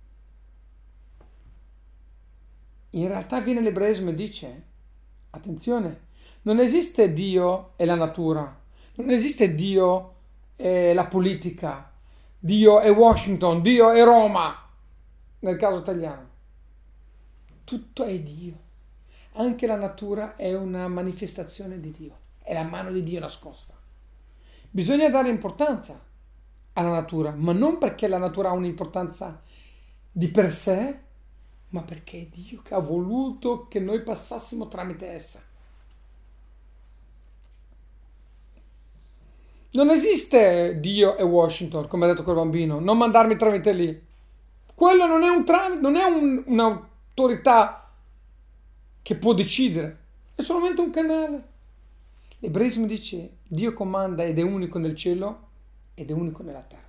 In realtà viene l'ebraismo e dice, attenzione, non esiste Dio e la natura, non esiste Dio e la politica, Dio e Washington, Dio e Roma, nel caso italiano. Tutto è Dio. Anche la natura è una manifestazione di Dio, è la mano di Dio nascosta. Bisogna dare importanza alla natura, ma non perché la natura ha un'importanza di per sé, ma perché è Dio che ha voluto che noi passassimo tramite essa. Non esiste Dio e Washington, come ha detto quel bambino, non mandarmi tramite lì. Quello non è un tramite, non è un'autorità che può decidere, è solamente un canale. L'ebraismo dice, Dio comanda ed è unico nel cielo ed è unico nella terra.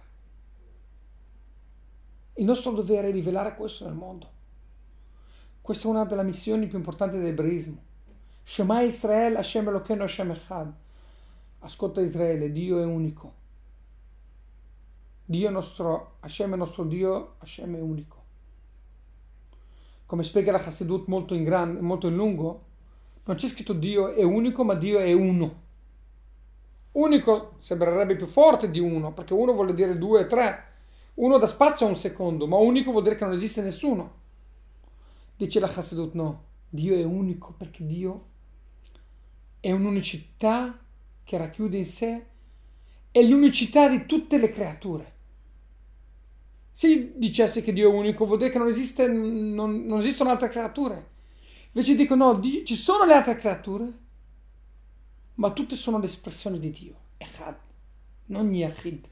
Il nostro dovere è rivelare questo nel mondo. Questa è una delle missioni più importanti dell'ebraismo. Shema Israel, Hashem Elokeinu, Hashem Echad. Ascolta Israele, Dio è unico. Dio è nostro, Hashem è nostro Dio, Hashem è unico. Come spiega la Chassidut molto in lungo, non c'è scritto Dio è unico, ma Dio è uno. Unico sembrerebbe più forte di uno, perché uno vuole dire due, tre. Uno dà spazio a un secondo, ma unico vuol dire che non esiste nessuno. Dice la Chassidut no, Dio è unico perché Dio è un'unicità che racchiude in sé, è l'unicità di tutte le creature. Se dicesse che Dio è unico vuol dire che non esistono altre creature. Invece dico no, ci sono le altre creature, ma tutte sono l'espressione di Dio. Echad, non Yachid.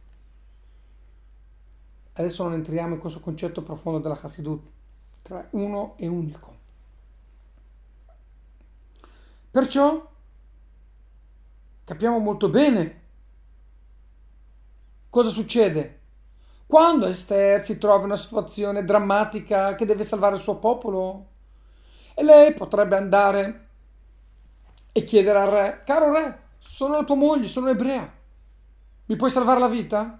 Adesso non entriamo in questo concetto profondo della Chassidut, tra uno e unico. Perciò capiamo molto bene cosa succede quando Esther si trova in una situazione drammatica che deve salvare il suo popolo, e lei potrebbe andare e chiedere al re, caro re, sono la tua moglie, sono ebrea, mi puoi salvare la vita?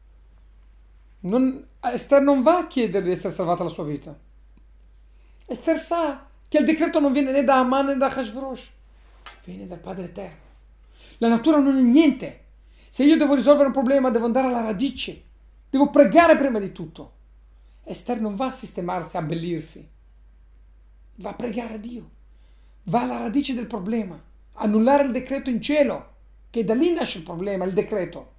Esther non va a chiedere di essere salvata la sua vita. Esther sa che il decreto non viene né da Aman né da Ahasverosh, viene dal Padre Eterno. La natura non è niente. Se io devo risolvere un problema devo andare alla radice, devo pregare prima di tutto. Esther non va a sistemarsi, a abbellirsi, va a pregare a Dio, va alla radice del problema, annullare il decreto in cielo, che da lì nasce il problema, il decreto.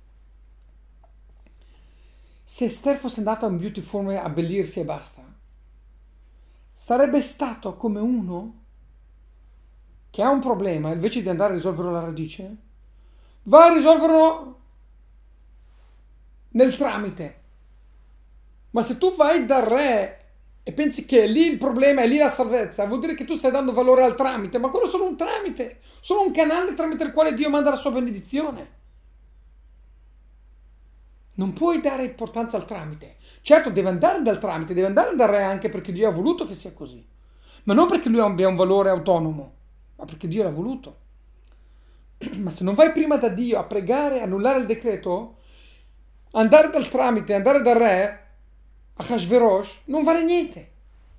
Se Esther fosse andata a un beauty form a abbellirsi e basta, sarebbe stato come uno che ha un problema, invece di andare a risolverlo alla radice, va a risolverlo nel tramite. Ma se tu vai dal re e pensi che è lì il problema, è lì la salvezza, vuol dire che tu stai dando valore al tramite, ma quello è solo un tramite, solo un canale tramite il quale Dio manda la sua benedizione. Non puoi dare importanza al tramite. Certo, deve andare dal tramite, deve andare dal re anche perché Dio ha voluto che sia così. Ma non perché lui abbia un valore autonomo, ma perché Dio l'ha voluto. Ma se non vai prima da Dio a pregare, annullare il decreto, andare dal tramite, andare dal re, Ahasverosh, non vale niente.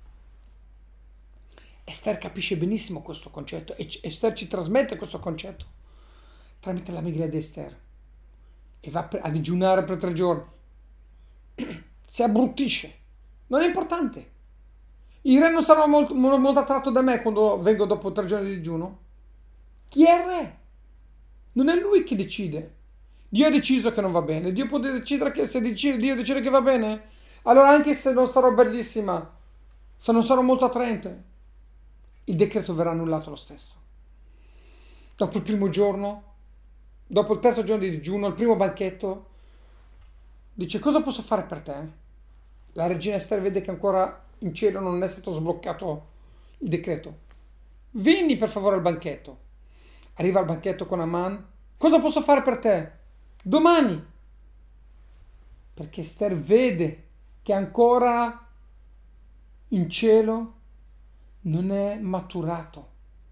Esther capisce benissimo questo concetto e Esther ci trasmette questo concetto tramite la Megillah di Esther. E va a digiunare per 3 giorni, si abbruttisce, non è importante, Il re non sarà molto attratto da me quando vengo dopo 3 giorni di digiuno? Chi è il re? Non è lui che decide. Dio ha deciso che non va bene. Dio può decidere che se Dio decide che va bene, allora anche se non sarò bellissima, se non sarò molto attraente, il decreto verrà annullato lo stesso. Dopo il primo giorno, dopo il terzo giorno di digiuno, il primo banchetto, dice: cosa posso fare per te? La regina Ester vede che ancora in cielo non è stato sbloccato il decreto. Vieni per favore al banchetto. Arriva al banchetto con Aman. Cosa posso fare per te? Domani. Perché Ester vede che ancora in cielo non è maturato.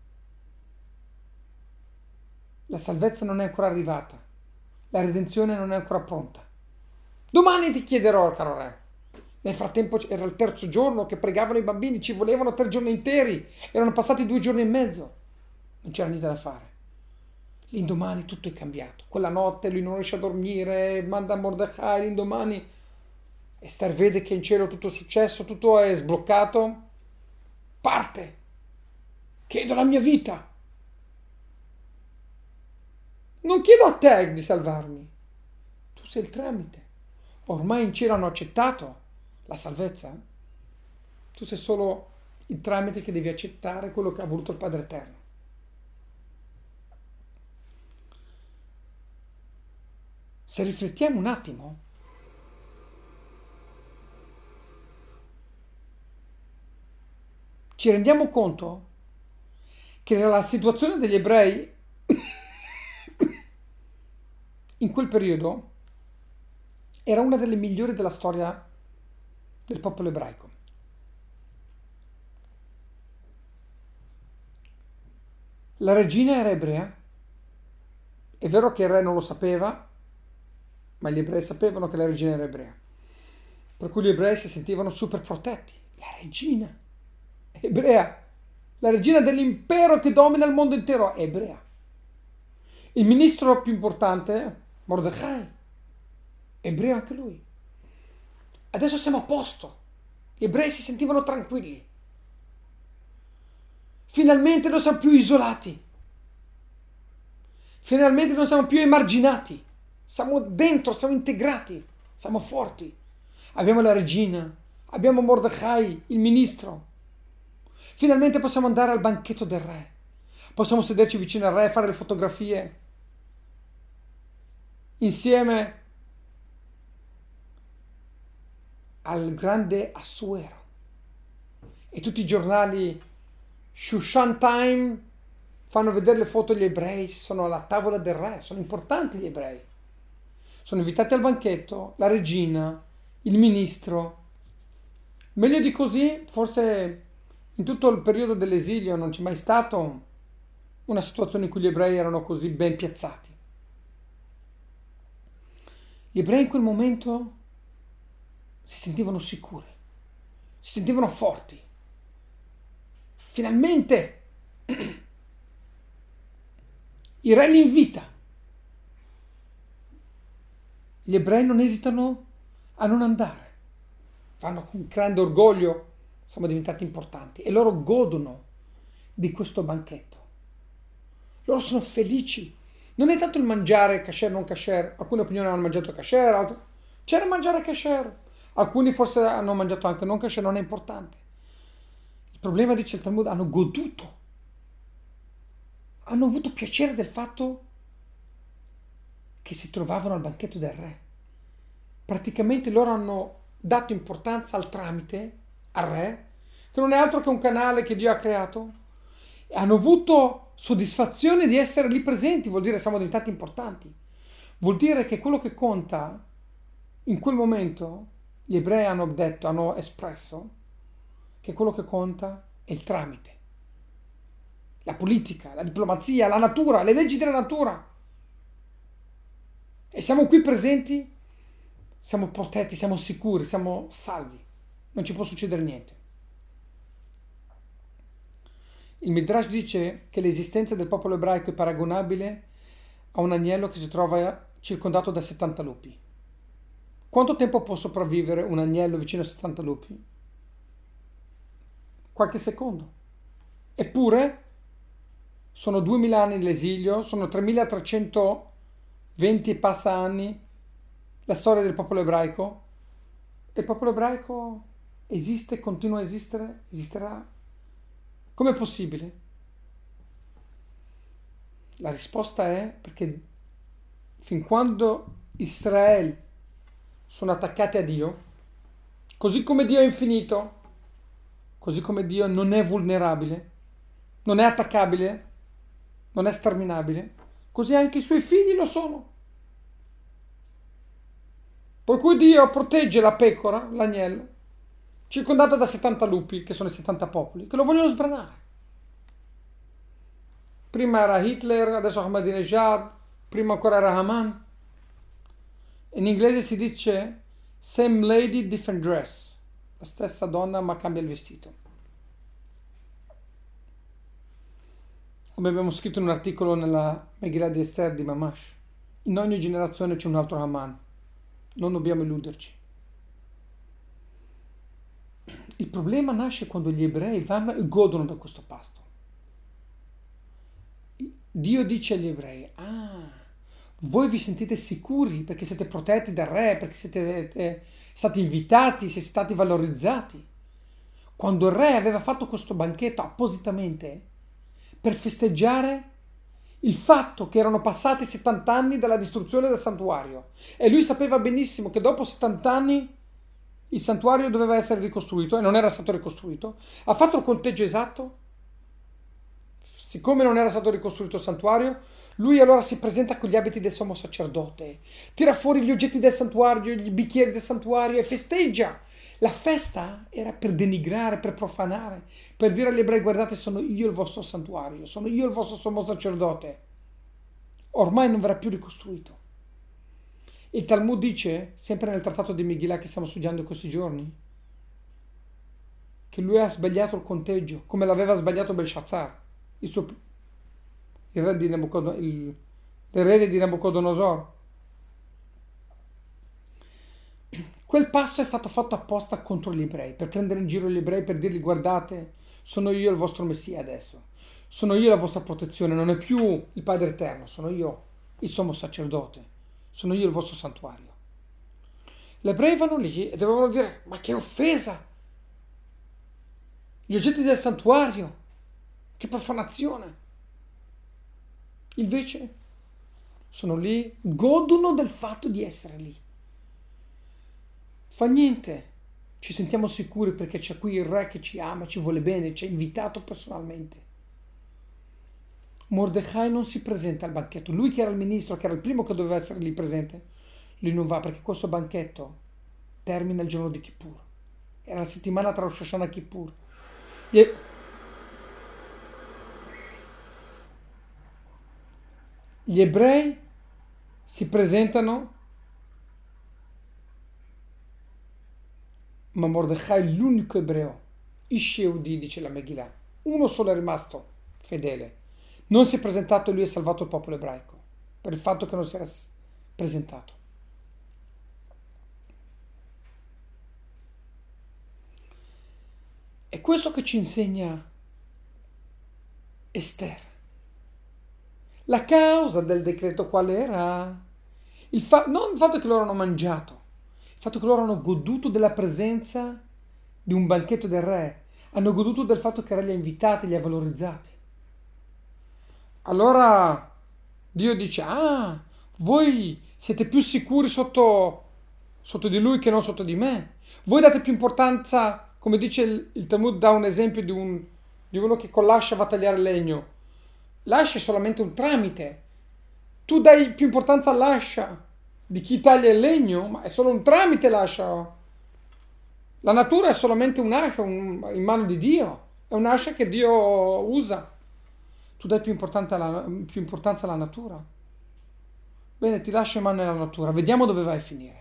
La salvezza non è ancora arrivata. La redenzione non è ancora pronta. Domani ti chiederò, caro re. Nel frattempo era il terzo giorno che pregavano i bambini, ci volevano 3 giorni interi, erano passati 2 giorni e mezzo, non c'era niente da fare. L'indomani tutto è cambiato. Quella notte lui non riesce a dormire, manda Mordecai, l'indomani Ester vede che in cielo tutto è successo, tutto è sbloccato, parte, chiedo la mia vita. Non chiedo a te di salvarmi, tu sei il tramite. Ormai in cielo hanno accettato la salvezza. Tu sei solo il tramite che devi accettare quello che ha voluto il Padre Eterno. Se riflettiamo un attimo, ci rendiamo conto che la situazione degli ebrei in quel periodo era una delle migliori della storia del popolo ebraico. La regina era ebrea. È vero che il re non lo sapeva, ma gli ebrei sapevano che la regina era ebrea. Per cui gli ebrei si sentivano super protetti. La regina è ebrea. La regina dell'impero che domina il mondo intero è ebrea. Il ministro più importante, Mordecai, è ebreo anche lui. Adesso siamo a posto. Gli ebrei si sentivano tranquilli. Finalmente non siamo più isolati. Finalmente non siamo più emarginati. Siamo dentro, siamo integrati, siamo forti. Abbiamo la regina, abbiamo Mordecai, il ministro. Finalmente possiamo andare al banchetto del re. Possiamo sederci vicino al re e fare le fotografie insieme al grande Assuero. E tutti i giornali Shushan Time fanno vedere le foto degli ebrei, sono alla tavola del re, sono importanti gli ebrei. Sono invitati al banchetto, la regina, il ministro. Meglio di così, forse in tutto il periodo dell'esilio non c'è mai stato una situazione in cui gli ebrei erano così ben piazzati. Gli ebrei in quel momento si sentivano sicuri, si sentivano forti. Finalmente il re li invita. Gli ebrei non esitano a non andare. Fanno con grande orgoglio, siamo diventati importanti, e loro godono di questo banchetto. Loro sono felici. Non è tanto il mangiare kasher non kasher. Alcune opinioni hanno mangiato kasher, altre c'era mangiare kasher. Alcuni forse hanno mangiato anche non kasher, non è importante. Il problema, dice il Talmud, hanno goduto. Hanno avuto piacere del fatto che si trovavano al banchetto del re. Praticamente loro hanno dato importanza al tramite, al re, che non è altro che un canale che Dio ha creato, e hanno avuto soddisfazione di essere lì presenti. Vuol dire che siamo diventati importanti. Vuol dire che quello che conta in quel momento, gli ebrei hanno detto, hanno espresso che quello che conta è il tramite, la politica, la diplomazia, la natura, le leggi della natura. E siamo qui presenti, siamo protetti, siamo sicuri, siamo salvi, non ci può succedere niente. Il Midrash dice che l'esistenza del popolo ebraico è paragonabile a un agnello che si trova circondato da 70 lupi. Quanto tempo può sopravvivere un agnello vicino a 70 lupi? qualche secondo. Eppure sono 2000 anni l'esilio, sono 3320 e passa anni la storia del popolo ebraico. E il popolo ebraico esiste, continua a esistere, esisterà. Com'è possibile? La risposta è perché fin quando Israele sono attaccati a Dio, così come Dio è infinito, così come Dio non è vulnerabile, non è attaccabile, non è sterminabile, così anche i suoi figli lo sono. Per cui Dio protegge la pecora, l'agnello, circondato da 70 lupi, che sono i 70 popoli, che lo vogliono sbranare. Prima era Hitler, adesso Ahmadinejad, prima ancora era Haman. In inglese si dice same lady, different dress. La stessa donna ma cambia il vestito. Come abbiamo scritto in un articolo nella Megillah di Esther di Mamash, in ogni generazione c'è un altro Haman. Non dobbiamo illuderci. Il problema nasce quando gli ebrei vanno e godono da questo pasto. Dio dice agli ebrei, voi vi sentite sicuri perché siete protetti dal re, perché siete stati invitati, siete stati valorizzati. Quando il re aveva fatto questo banchetto appositamente per festeggiare il fatto che erano passati 70 anni dalla distruzione del santuario, e lui sapeva benissimo che dopo 70 anni il santuario doveva essere ricostruito e non era stato ricostruito, ha fatto il conteggio esatto. Siccome non era stato ricostruito il santuario, lui allora si presenta con gli abiti del sommo sacerdote, tira fuori gli oggetti del santuario, i bicchieri del santuario e festeggia. La festa era per denigrare, per profanare, per dire agli ebrei: guardate, sono io il vostro santuario, sono io il vostro sommo sacerdote. Ormai non verrà più ricostruito. Il Talmud dice, sempre nel trattato di Megillah che stiamo studiando in questi giorni, che lui ha sbagliato il conteggio, come l'aveva sbagliato Belshazzar, il re di Nabucodonosor. Quel pasto è stato fatto apposta contro gli ebrei, per prendere in giro gli ebrei, per dirgli: guardate, sono io il vostro Messia adesso, sono io la vostra protezione, non è più il Padre Eterno, sono io il sommo sacerdote, sono io il vostro santuario. Gli ebrei vanno lì e dovevano dire: ma che offesa! Gli oggetti del santuario, che profanazione! Invece sono lì, godono del fatto di essere lì. Fa niente, ci sentiamo sicuri perché c'è qui il re che ci ama, ci vuole bene, ci ha invitato personalmente. Mordecai non si presenta al banchetto, lui che era il ministro, che era il primo che doveva essere lì presente, lui non va perché questo banchetto termina il giorno di Kippur. Era la settimana tra Rosh Hashanah e Kippur. Gli ebrei si presentano, ma Mordecai è l'unico ebreo, Ish Yehudi, dice la Megillah, uno solo è rimasto fedele, non si è presentato e lui ha salvato il popolo ebraico per il fatto che non si era presentato. È questo che ci insegna Esther. La causa del decreto qual era? Non il fatto che loro hanno mangiato, il fatto che loro hanno goduto della presenza di un banchetto del re, hanno goduto del fatto che il re li ha invitati, li ha valorizzati. Allora Dio dice: voi siete più sicuri sotto di lui che non sotto di me. Voi date più importanza, come dice il Talmud, dà un esempio di uno che con l'ascia va a tagliare il legno. L'ascia è solamente un tramite. Tu dai più importanza all'ascia di chi taglia il legno, ma è solo un tramite l'ascia. La natura è solamente un'ascia in mano di Dio, è un'ascia che Dio usa. Tu dai più importanza alla natura. Bene, ti lascio in mano alla natura, vediamo dove vai a finire.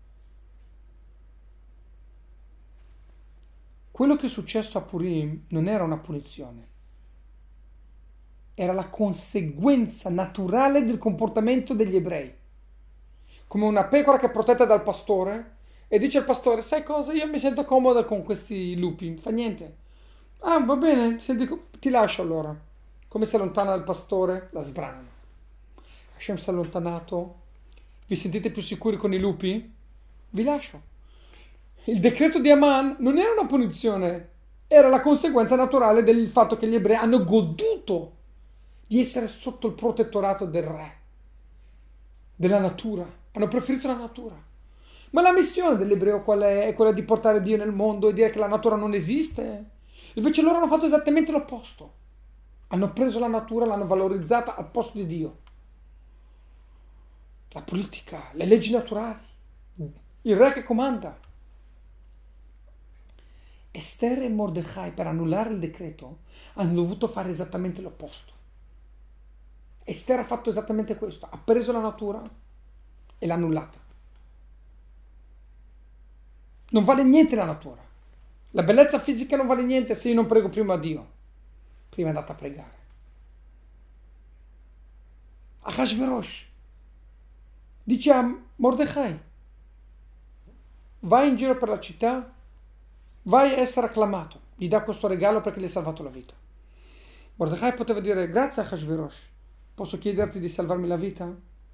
Quello che è successo a Purim non era una punizione, era la conseguenza naturale del comportamento degli ebrei. Come una pecora che è protetta dal pastore e dice al pastore: sai cosa, io mi sento comoda con questi lupi, fa niente, Ah, va bene, senti, ti lascio allora. Come si allontana il pastore? La sbranano. Hashem si è allontanato. Vi sentite più sicuri con i lupi? Vi lascio. Il decreto di Aman non era una punizione, era la conseguenza naturale del fatto che gli ebrei hanno goduto di essere sotto il protettorato del re, della natura. Hanno preferito la natura. Ma la missione dell'ebreo qual è? È quella di portare Dio nel mondo e dire che la natura non esiste. Invece loro hanno fatto esattamente l'opposto. Hanno preso la natura, l'hanno valorizzata al posto di Dio. La politica, le leggi naturali, il re che comanda. Esther e Mordecai, per annullare il decreto, hanno dovuto fare esattamente l'opposto. Esther ha fatto esattamente questo, ha preso la natura e l'ha annullata. Non vale niente la natura. La bellezza fisica non vale niente se io non prego prima a Dio. Prima è andata a pregare. Ahashverosh dice a Mordecai: vai in giro per la città, vai a essere acclamato. Gli dà questo regalo perché gli ha salvato la vita. Mordecai poteva dire: grazie Ahashverosh, posso chiederti di salvarmi la vita?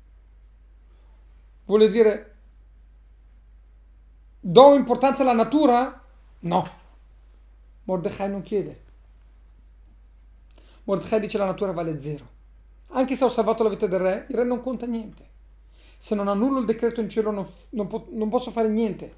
Vuole dire: do importanza alla natura? No. Mordecai non chiede. Mordecai dice: la natura vale zero. Anche se ho salvato la vita del re, il re non conta niente. Se non annullo il decreto in cielo non posso fare niente.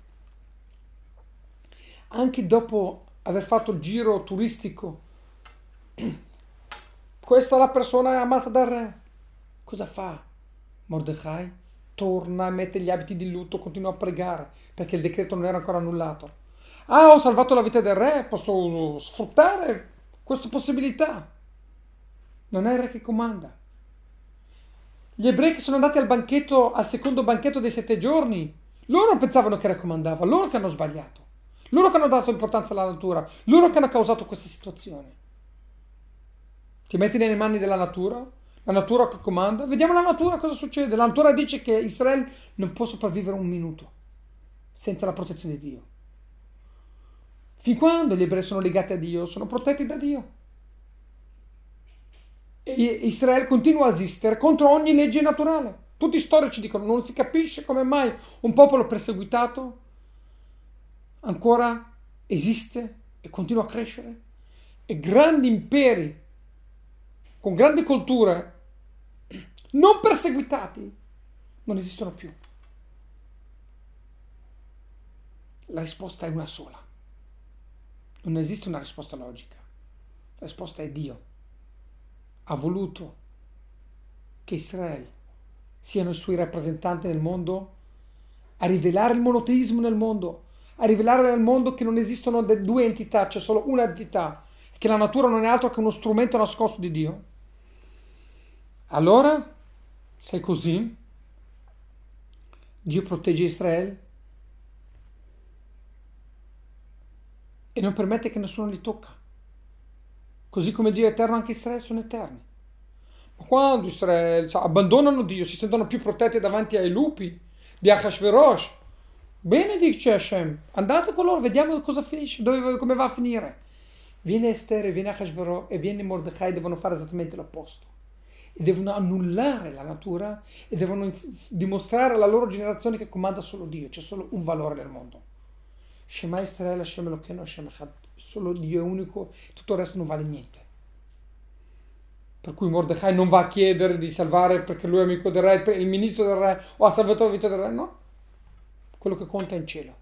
Anche dopo aver fatto il giro turistico, questa è la persona amata dal re. Cosa fa Mordecai? Torna, mette gli abiti di lutto, continua a pregare perché il decreto non era ancora annullato. Ah, ho salvato la vita del re, posso sfruttare questa possibilità. Non è il re che comanda. Gli ebrei che sono andati al secondo banchetto dei 7 giorni, loro pensavano che raccomandava, loro che hanno sbagliato, loro che hanno dato importanza alla natura, loro che hanno causato questa situazione. Ti metti nelle mani della natura, la natura che comanda, vediamo la natura cosa succede. La natura dice che Israele non può sopravvivere un minuto senza la protezione di Dio. Fin quando gli ebrei sono legati a Dio, sono protetti da Dio. E Israele continua a esistere contro ogni legge naturale. Tutti gli storici dicono: non si capisce come mai un popolo perseguitato ancora esiste e continua a crescere, e grandi imperi con grandi culture non perseguitati non esistono più. La risposta è una sola. Non esiste una risposta logica. La risposta è Dio. Ha voluto che Israele siano i suoi rappresentanti nel mondo, a rivelare il monoteismo nel mondo, a rivelare nel mondo che non esistono due entità, c'è solo una entità, che la natura non è altro che uno strumento nascosto di Dio. Allora, se è così, Dio protegge Israele e non permette che nessuno li tocca. Così come Dio è eterno, anche Israele sono eterni. Ma quando Israele abbandonano Dio, si sentono più protetti davanti ai lupi di Ahashverosh, bene, dice Hashem, andate con loro, vediamo cosa finisce, come va a finire. Viene Esther, viene Ahashverosh e viene Mordecai, devono fare esattamente l'opposto. E devono annullare la natura e devono dimostrare alla loro generazione che comanda solo Dio, c'è solo un valore nel mondo. Shema Israele, Hashem Elokeinu, Hashem Echad. Solo Dio è unico, tutto il resto non vale niente. Per cui Mordecai non va a chiedere di salvare perché lui è amico del re, il ministro del re, o ha salvato la vita del re, no. Quello che conta è in cielo.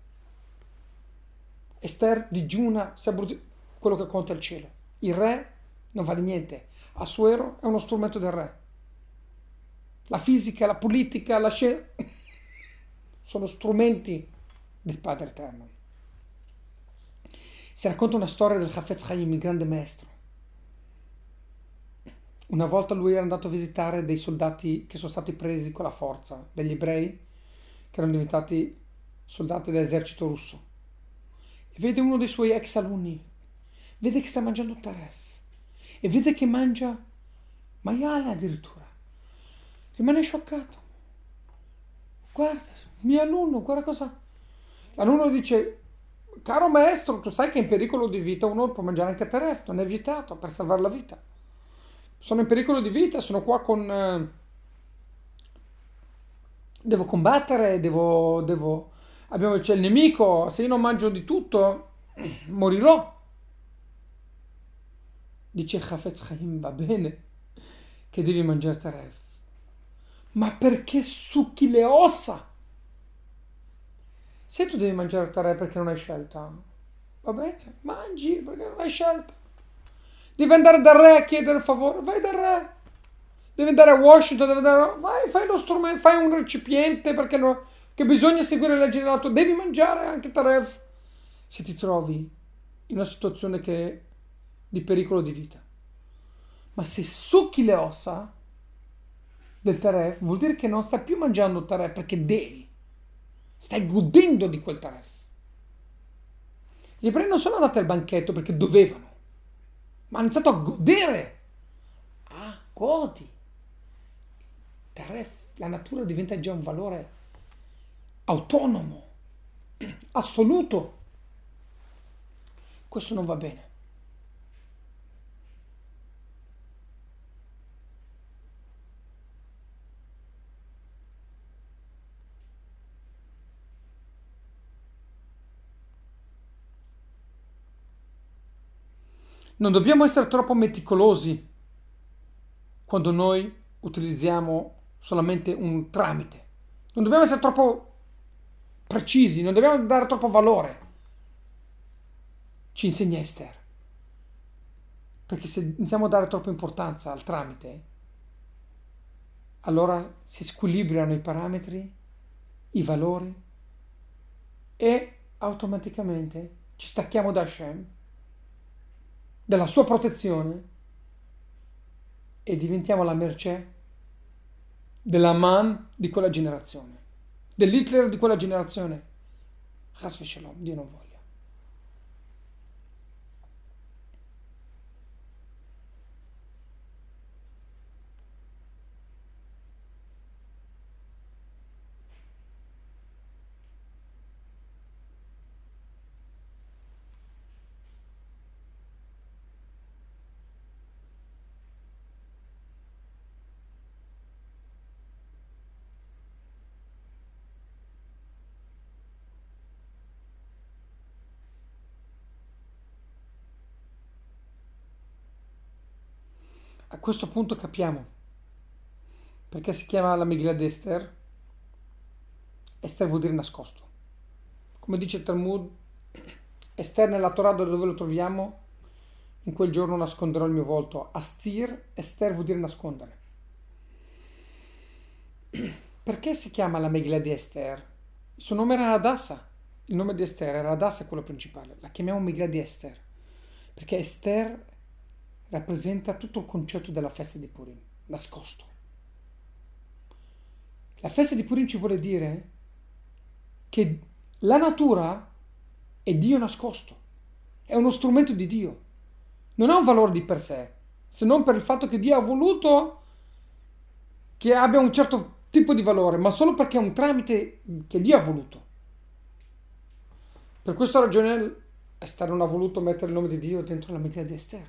Esther digiuna, quello che conta è il cielo. Il re non vale niente. Assuero è uno strumento del re. La fisica, la politica, la scienza sono strumenti del Padre Eterno. Si racconta una storia del Hafez Chaim, il grande maestro. Una volta lui era andato a visitare dei soldati che sono stati presi con la forza, degli ebrei che erano diventati soldati dell'esercito russo. E vede uno dei suoi ex alunni, vede che sta mangiando taref e vede che mangia maiale addirittura. Rimane scioccato. Guarda, mio alunno, guarda cosa. L'alunno dice: caro maestro, tu sai che in pericolo di vita uno può mangiare anche teref, non è vietato per salvare la vita. Sono in pericolo di vita, sono qua con... devo combattere, c'è il nemico, se io non mangio di tutto, morirò. Dice Chafetz Chaim, va bene che devi mangiare teref, ma perché succhi le ossa? Se tu devi mangiare teref perché non hai scelta, va bene, mangi perché non hai scelta. Devi andare dal re a chiedere il favore, vai dal re. Devi andare a Washington, vai, fai lo strumento, fai un recipiente perché che bisogna seguire le leggi dell'altro. Devi mangiare anche teref se ti trovi in una situazione di pericolo di vita. Ma se succhi le ossa del teref, vuol dire che non stai più mangiando teref perché devi. Stai godendo di quel teref. Gli ebrei non sono andati al banchetto perché dovevano, ma hanno iniziato a godere. Ah, godi. Teref, la natura diventa già un valore autonomo, assoluto. Questo non va bene. Non dobbiamo essere troppo meticolosi quando noi utilizziamo solamente un tramite. Non dobbiamo essere troppo precisi, non dobbiamo dare troppo valore. Ci insegna Esther. Perché se iniziamo a dare troppa importanza al tramite, allora si squilibrano i parametri, i valori e automaticamente ci stacchiamo da Hashem, dalla sua protezione e diventiamo la mercé dell'Aman di quella generazione, dell'Hitler di quella generazione. Chas v'shalom, Dio non voglia. A questo punto capiamo perché si chiama la Megillah di Esther. Esther vuol dire nascosto. Come dice il Talmud, Esther nella Torah dove lo troviamo, in quel giorno nasconderò il mio volto. Astir, Esther vuol dire nascondere. Perché si chiama la Megillah di Esther? Il suo nome era Hadassah. Il nome di Esther era Hadassah, quello principale. La chiamiamo Megillah di Esther perché Esther rappresenta tutto il concetto della festa di Purim, nascosto. La festa di Purim ci vuole dire che la natura è Dio nascosto, è uno strumento di Dio, non ha un valore di per sé, se non per il fatto che Dio ha voluto che abbia un certo tipo di valore, ma solo perché è un tramite che Dio ha voluto. Per questa ragione Esther non ha voluto mettere il nome di Dio dentro la Megillah di Esther.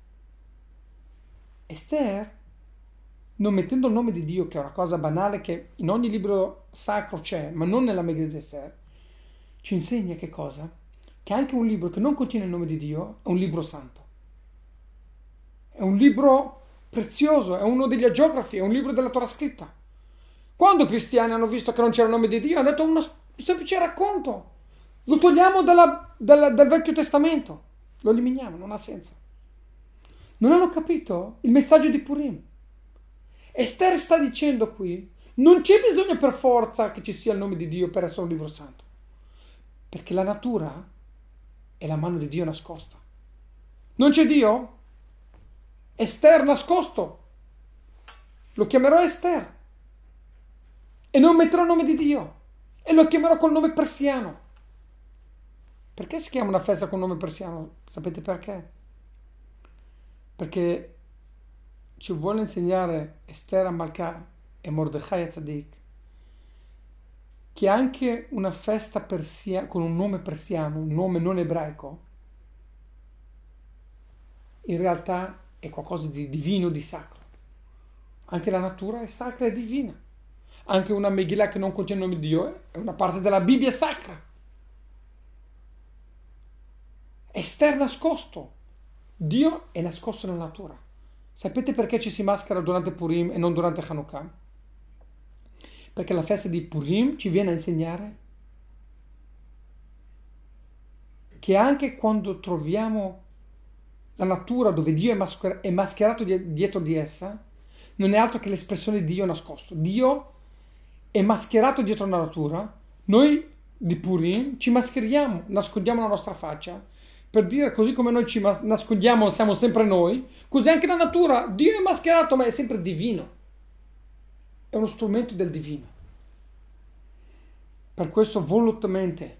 Esther, non mettendo il nome di Dio, che è una cosa banale che in ogni libro sacro c'è, ma non nella Megillah di Esther, ci insegna che cosa? Che anche un libro che non contiene il nome di Dio è un libro santo. È un libro prezioso, è uno degli agiografi, è un libro della Torah scritta. Quando i cristiani hanno visto che non c'era il nome di Dio, hanno detto un semplice racconto. Lo togliamo dal Vecchio Testamento, lo eliminiamo, non ha senso. Non hanno capito il messaggio di Purim. Esther sta dicendo qui, non c'è bisogno per forza che ci sia il nome di Dio per essere un libro santo. Perché la natura è la mano di Dio nascosta. Non c'è Dio? Esther nascosto. Lo chiamerò Esther. E non metterò il nome di Dio. E lo chiamerò col nome persiano. Perché si chiama una festa con nome persiano? Sapete perché? Perché ci vuole insegnare Esther a Malka e Mordechai a Tzadik che anche una festa con un nome persiano, un nome non ebraico, in realtà è qualcosa di divino, di sacro. Anche la natura è sacra e divina. Anche una Megillah che non contiene il nome di Dio è una parte della Bibbia sacra. È nascosto. Dio è nascosto nella natura. Sapete perché ci si maschera durante Purim e non durante Hanukkah? Perché la festa di Purim ci viene a insegnare che anche quando troviamo la natura dove Dio è mascherato dietro di essa, non è altro che l'espressione di Dio nascosto. Dio è mascherato dietro la natura, noi di Purim ci mascheriamo, nascondiamo la nostra faccia, per dire così come noi ci nascondiamo, siamo sempre noi, così anche la natura, Dio è mascherato ma è sempre divino, è uno strumento del divino. Per questo volutamente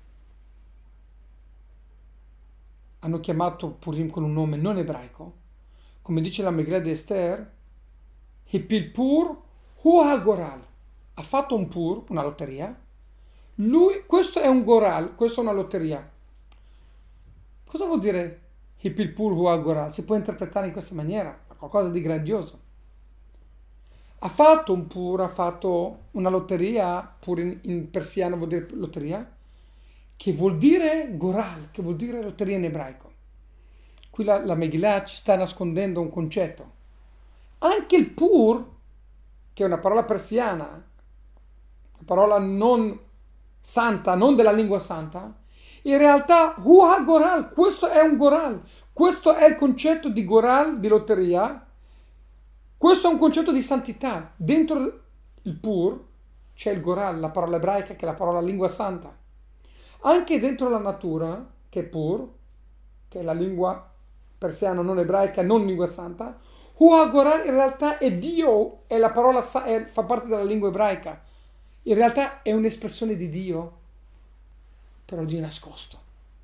hanno chiamato Purim con un nome non ebraico, come dice la Megillah di Esther, Hipil Pur Hu HaGoral, ha fatto un pur, una lotteria, questo è un goral, questa è una lotteria. Cosa vuol dire Hipil Pur Hu HaGoral? Si può interpretare in questa maniera, qualcosa di grandioso. Ha fatto un pur, ha fatto una lotteria, pur in persiano vuol dire lotteria, che vuol dire goral, che vuol dire lotteria in ebraico. Qui la Megillah ci sta nascondendo un concetto. Anche il pur, che è una parola persiana, una parola non santa, non della lingua santa, in realtà Hua Goral, questo è un goral, questo è il concetto di goral, di lotteria, questo è un concetto di santità. Dentro il pur c'è il goral, la parola ebraica che è la parola lingua santa. Anche dentro la natura, che è pur, che è la lingua persiana non ebraica, non lingua santa, Hua Goral in realtà è Dio, è la parola, fa parte della lingua ebraica. In realtà è un'espressione di Dio, però di nascosto.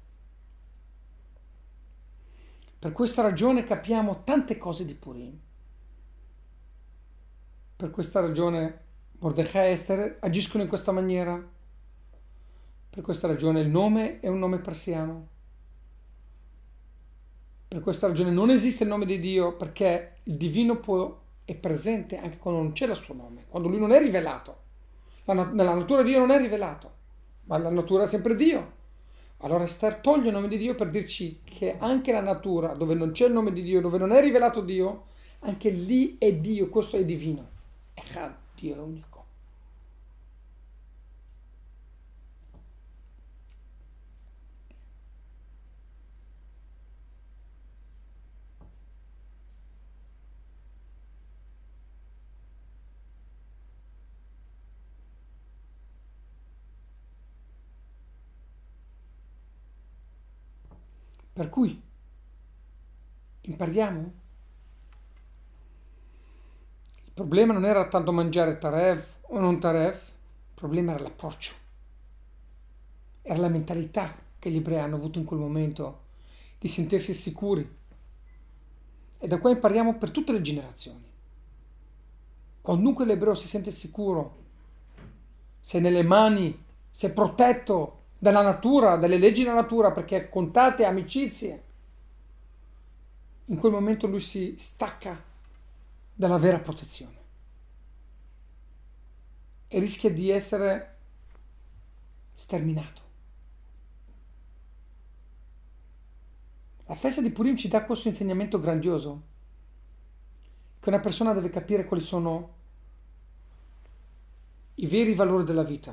Per questa ragione capiamo tante cose di Purim. Per questa ragione Mordechai e Esther agiscono in questa maniera. Per questa ragione il nome è un nome persiano. Per questa ragione non esiste il nome di Dio, perché il divino è presente anche quando non c'è il suo nome, quando lui non è rivelato. Nella natura Dio non è rivelato, ma la natura è sempre Dio. Allora Esther toglie il nome di Dio per dirci che anche la natura, dove non c'è il nome di Dio, dove non è rivelato Dio, anche lì è Dio, questo è divino. Echad, Dio è unico. Per cui impariamo. Il problema non era tanto mangiare taref o non taref, il problema era l'approccio, era la mentalità che gli ebrei hanno avuto in quel momento di sentirsi sicuri. E da qua impariamo per tutte le generazioni. Quandunque l'ebreo si sente sicuro, se è nelle mani, se è protetto dalla natura, dalle leggi della natura, perché contate amicizie, in quel momento lui si stacca dalla vera protezione e rischia di essere sterminato. La festa di Purim ci dà questo insegnamento grandioso, che una persona deve capire quali sono i veri valori della vita.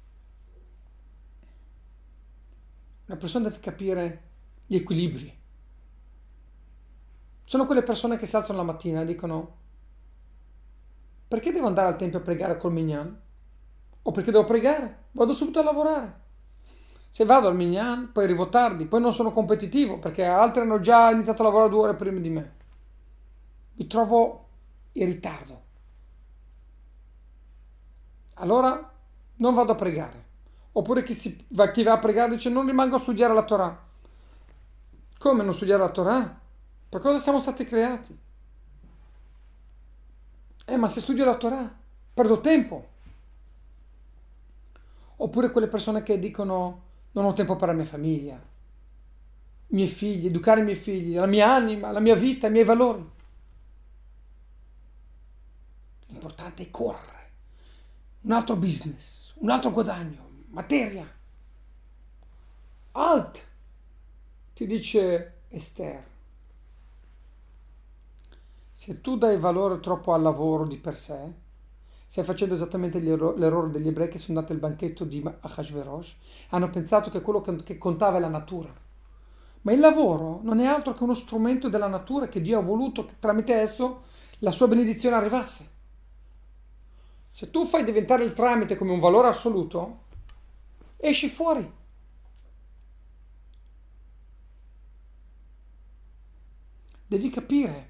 Una persona deve capire gli equilibri. Sono quelle persone che si alzano la mattina e dicono: perché devo andare al tempio a pregare col minyan? O perché devo pregare? Vado subito a lavorare. Se vado al minyan, poi arrivo tardi, poi non sono competitivo perché altri hanno già iniziato a lavorare 2 ore prima di me. Mi trovo in ritardo. Allora non vado a pregare. Oppure chi va a pregare dice: non rimango a studiare la Torah. Come non studiare la Torah? Per cosa siamo stati creati? Ma se studio la Torah perdo tempo. Oppure quelle persone che dicono non ho tempo per la mia famiglia, i miei figli, educare i miei figli, la mia anima, la mia vita, i miei valori. L'importante è correre, un altro business, un altro guadagno, materia. Alt, ti dice Esther. Se tu dai valore troppo al lavoro di per sé, stai facendo esattamente l'errore degli ebrei che sono andati al banchetto di Ahasverosh. Hanno pensato che quello che contava è la natura. Ma il lavoro non è altro che uno strumento della natura che Dio ha voluto che tramite esso la sua benedizione arrivasse. Se tu fai diventare il tramite come un valore assoluto, esci fuori. Devi capire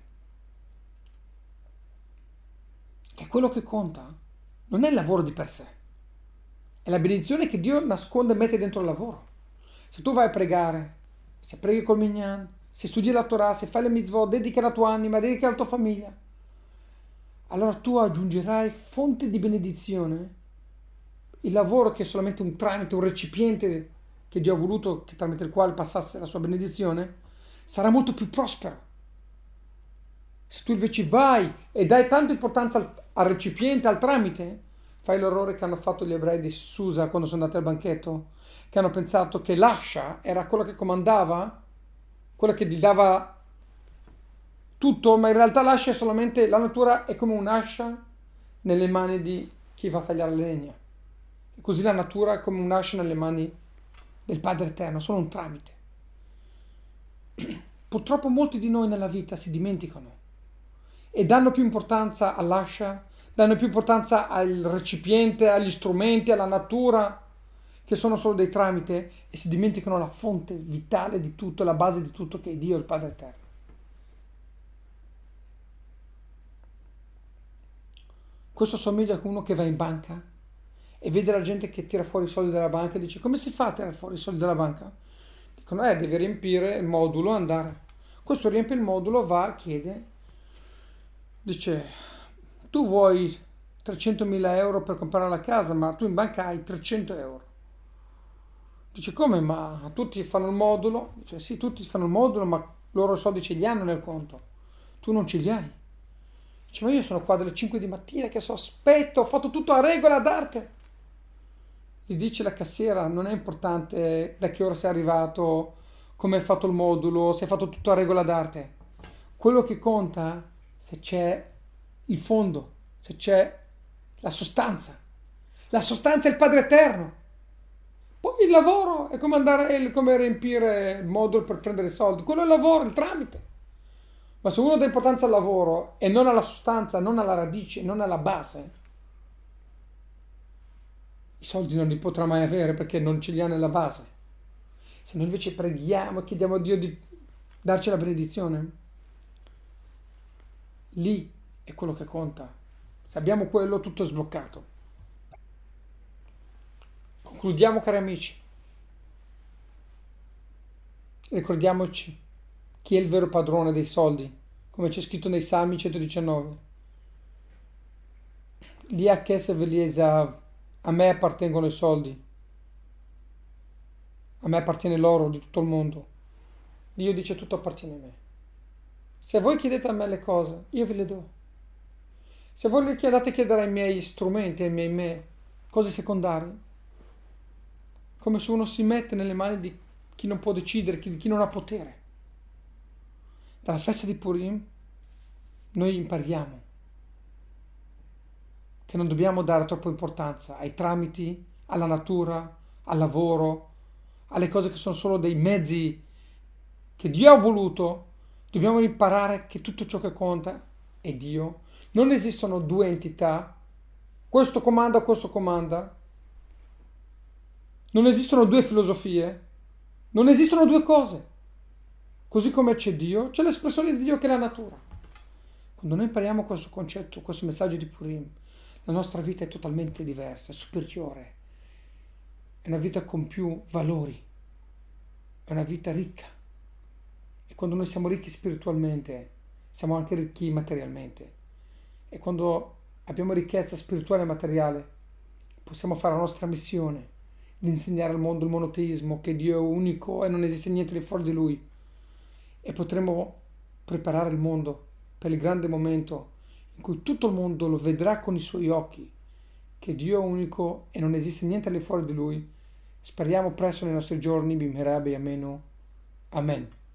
che quello che conta non è il lavoro di per sé, è la benedizione che Dio nasconde e mette dentro il lavoro. Se tu vai a pregare, se preghi col minyan, se studi la Torah, se fai le mitzvot, dedichi la tua anima, dedichi la tua famiglia, allora tu aggiungerai fonte di benedizione. Il lavoro che è solamente un tramite, un recipiente che Dio ha voluto che tramite il quale passasse la sua benedizione, sarà molto più prospero. Se tu invece vai e dai tanta importanza al recipiente, al tramite, fai l'errore che hanno fatto gli ebrei di Susa quando sono andati al banchetto, che hanno pensato che l'ascia era quello che comandava, quello che gli dava tutto, ma in realtà l'ascia è solamente, la natura è come un'ascia nelle mani di chi va a tagliare la legna. E così la natura è come un'ascia nelle mani del Padre Eterno, sono un tramite. Purtroppo molti di noi nella vita si dimenticano e danno più importanza all'ascia, danno più importanza al recipiente, agli strumenti, alla natura, che sono solo dei tramite, e si dimenticano la fonte vitale di tutto, la base di tutto, che è Dio, il Padre Eterno. Questo somiglia a uno che va in banca e vede la gente che tira fuori i soldi dalla banca e dice: come si fa a tirare fuori i soldi dalla banca? Dicono: devi riempire il modulo e andare. Questo riempie il modulo, va, chiede, dice: tu vuoi 300.000 euro per comprare la casa, ma tu in banca hai 300 euro. Dice: come? Ma tutti fanno il modulo? Dice: sì, tutti fanno il modulo, ma loro i soldi ce li hanno nel conto, tu non ce li hai. Dice: ma io sono qua dalle 5 di mattina che aspetto, ho fatto tutto a regola d'arte. Gli dice la cassiera: non è importante da che ora sei arrivato, come hai fatto il modulo, se hai fatto tutto a regola d'arte. Quello che conta se c'è il fondo, se c'è la sostanza. La sostanza è il Padre Eterno. Poi il lavoro è come andare, come riempire il modulo per prendere i soldi. Quello è il lavoro, il tramite. Ma se uno dà importanza al lavoro e non alla sostanza, non alla radice, non alla base, i soldi non li potrà mai avere perché non ce li ha nella base. Se noi invece preghiamo e chiediamo a Dio di darci la benedizione, lì è quello che conta. Se abbiamo quello, tutto è sbloccato. Concludiamo, cari amici. Ricordiamoci chi è il vero padrone dei soldi, come c'è scritto nei Salmi 119. Lia Kesef Eliesav, a me appartengono i soldi, a me appartiene l'oro di tutto il mondo. Dio dice: tutto appartiene a me. Se voi chiedete a me le cose, io ve le do. Se voi le chiedete a chiedere ai miei strumenti, ai miei cose secondarie, come se uno si mette nelle mani di chi non può decidere, di chi non ha potere. Dalla festa di Purim noi impariamo che non dobbiamo dare troppa importanza ai tramiti, alla natura, al lavoro, alle cose che sono solo dei mezzi che Dio ha voluto. Dobbiamo imparare che tutto ciò che conta è Dio. Non esistono due entità, questo comanda, questo comanda. Non esistono due filosofie, non esistono due cose. Così come c'è Dio, c'è l'espressione di Dio che è la natura. Quando noi impariamo questo concetto, questo messaggio di Purim, la nostra vita è totalmente diversa, è superiore, è una vita con più valori, è una vita ricca. E quando noi siamo ricchi spiritualmente, siamo anche ricchi materialmente. E quando abbiamo ricchezza spirituale e materiale, possiamo fare la nostra missione di insegnare al mondo il monoteismo, che Dio è unico e non esiste niente di fuori di Lui. E potremo preparare il mondo per il grande momento in cui tutto il mondo lo vedrà con i suoi occhi, che Dio è unico e non esiste niente al di fuori di Lui. Speriamo presto nei nostri giorni, Bimhera Beyamenu. Amen.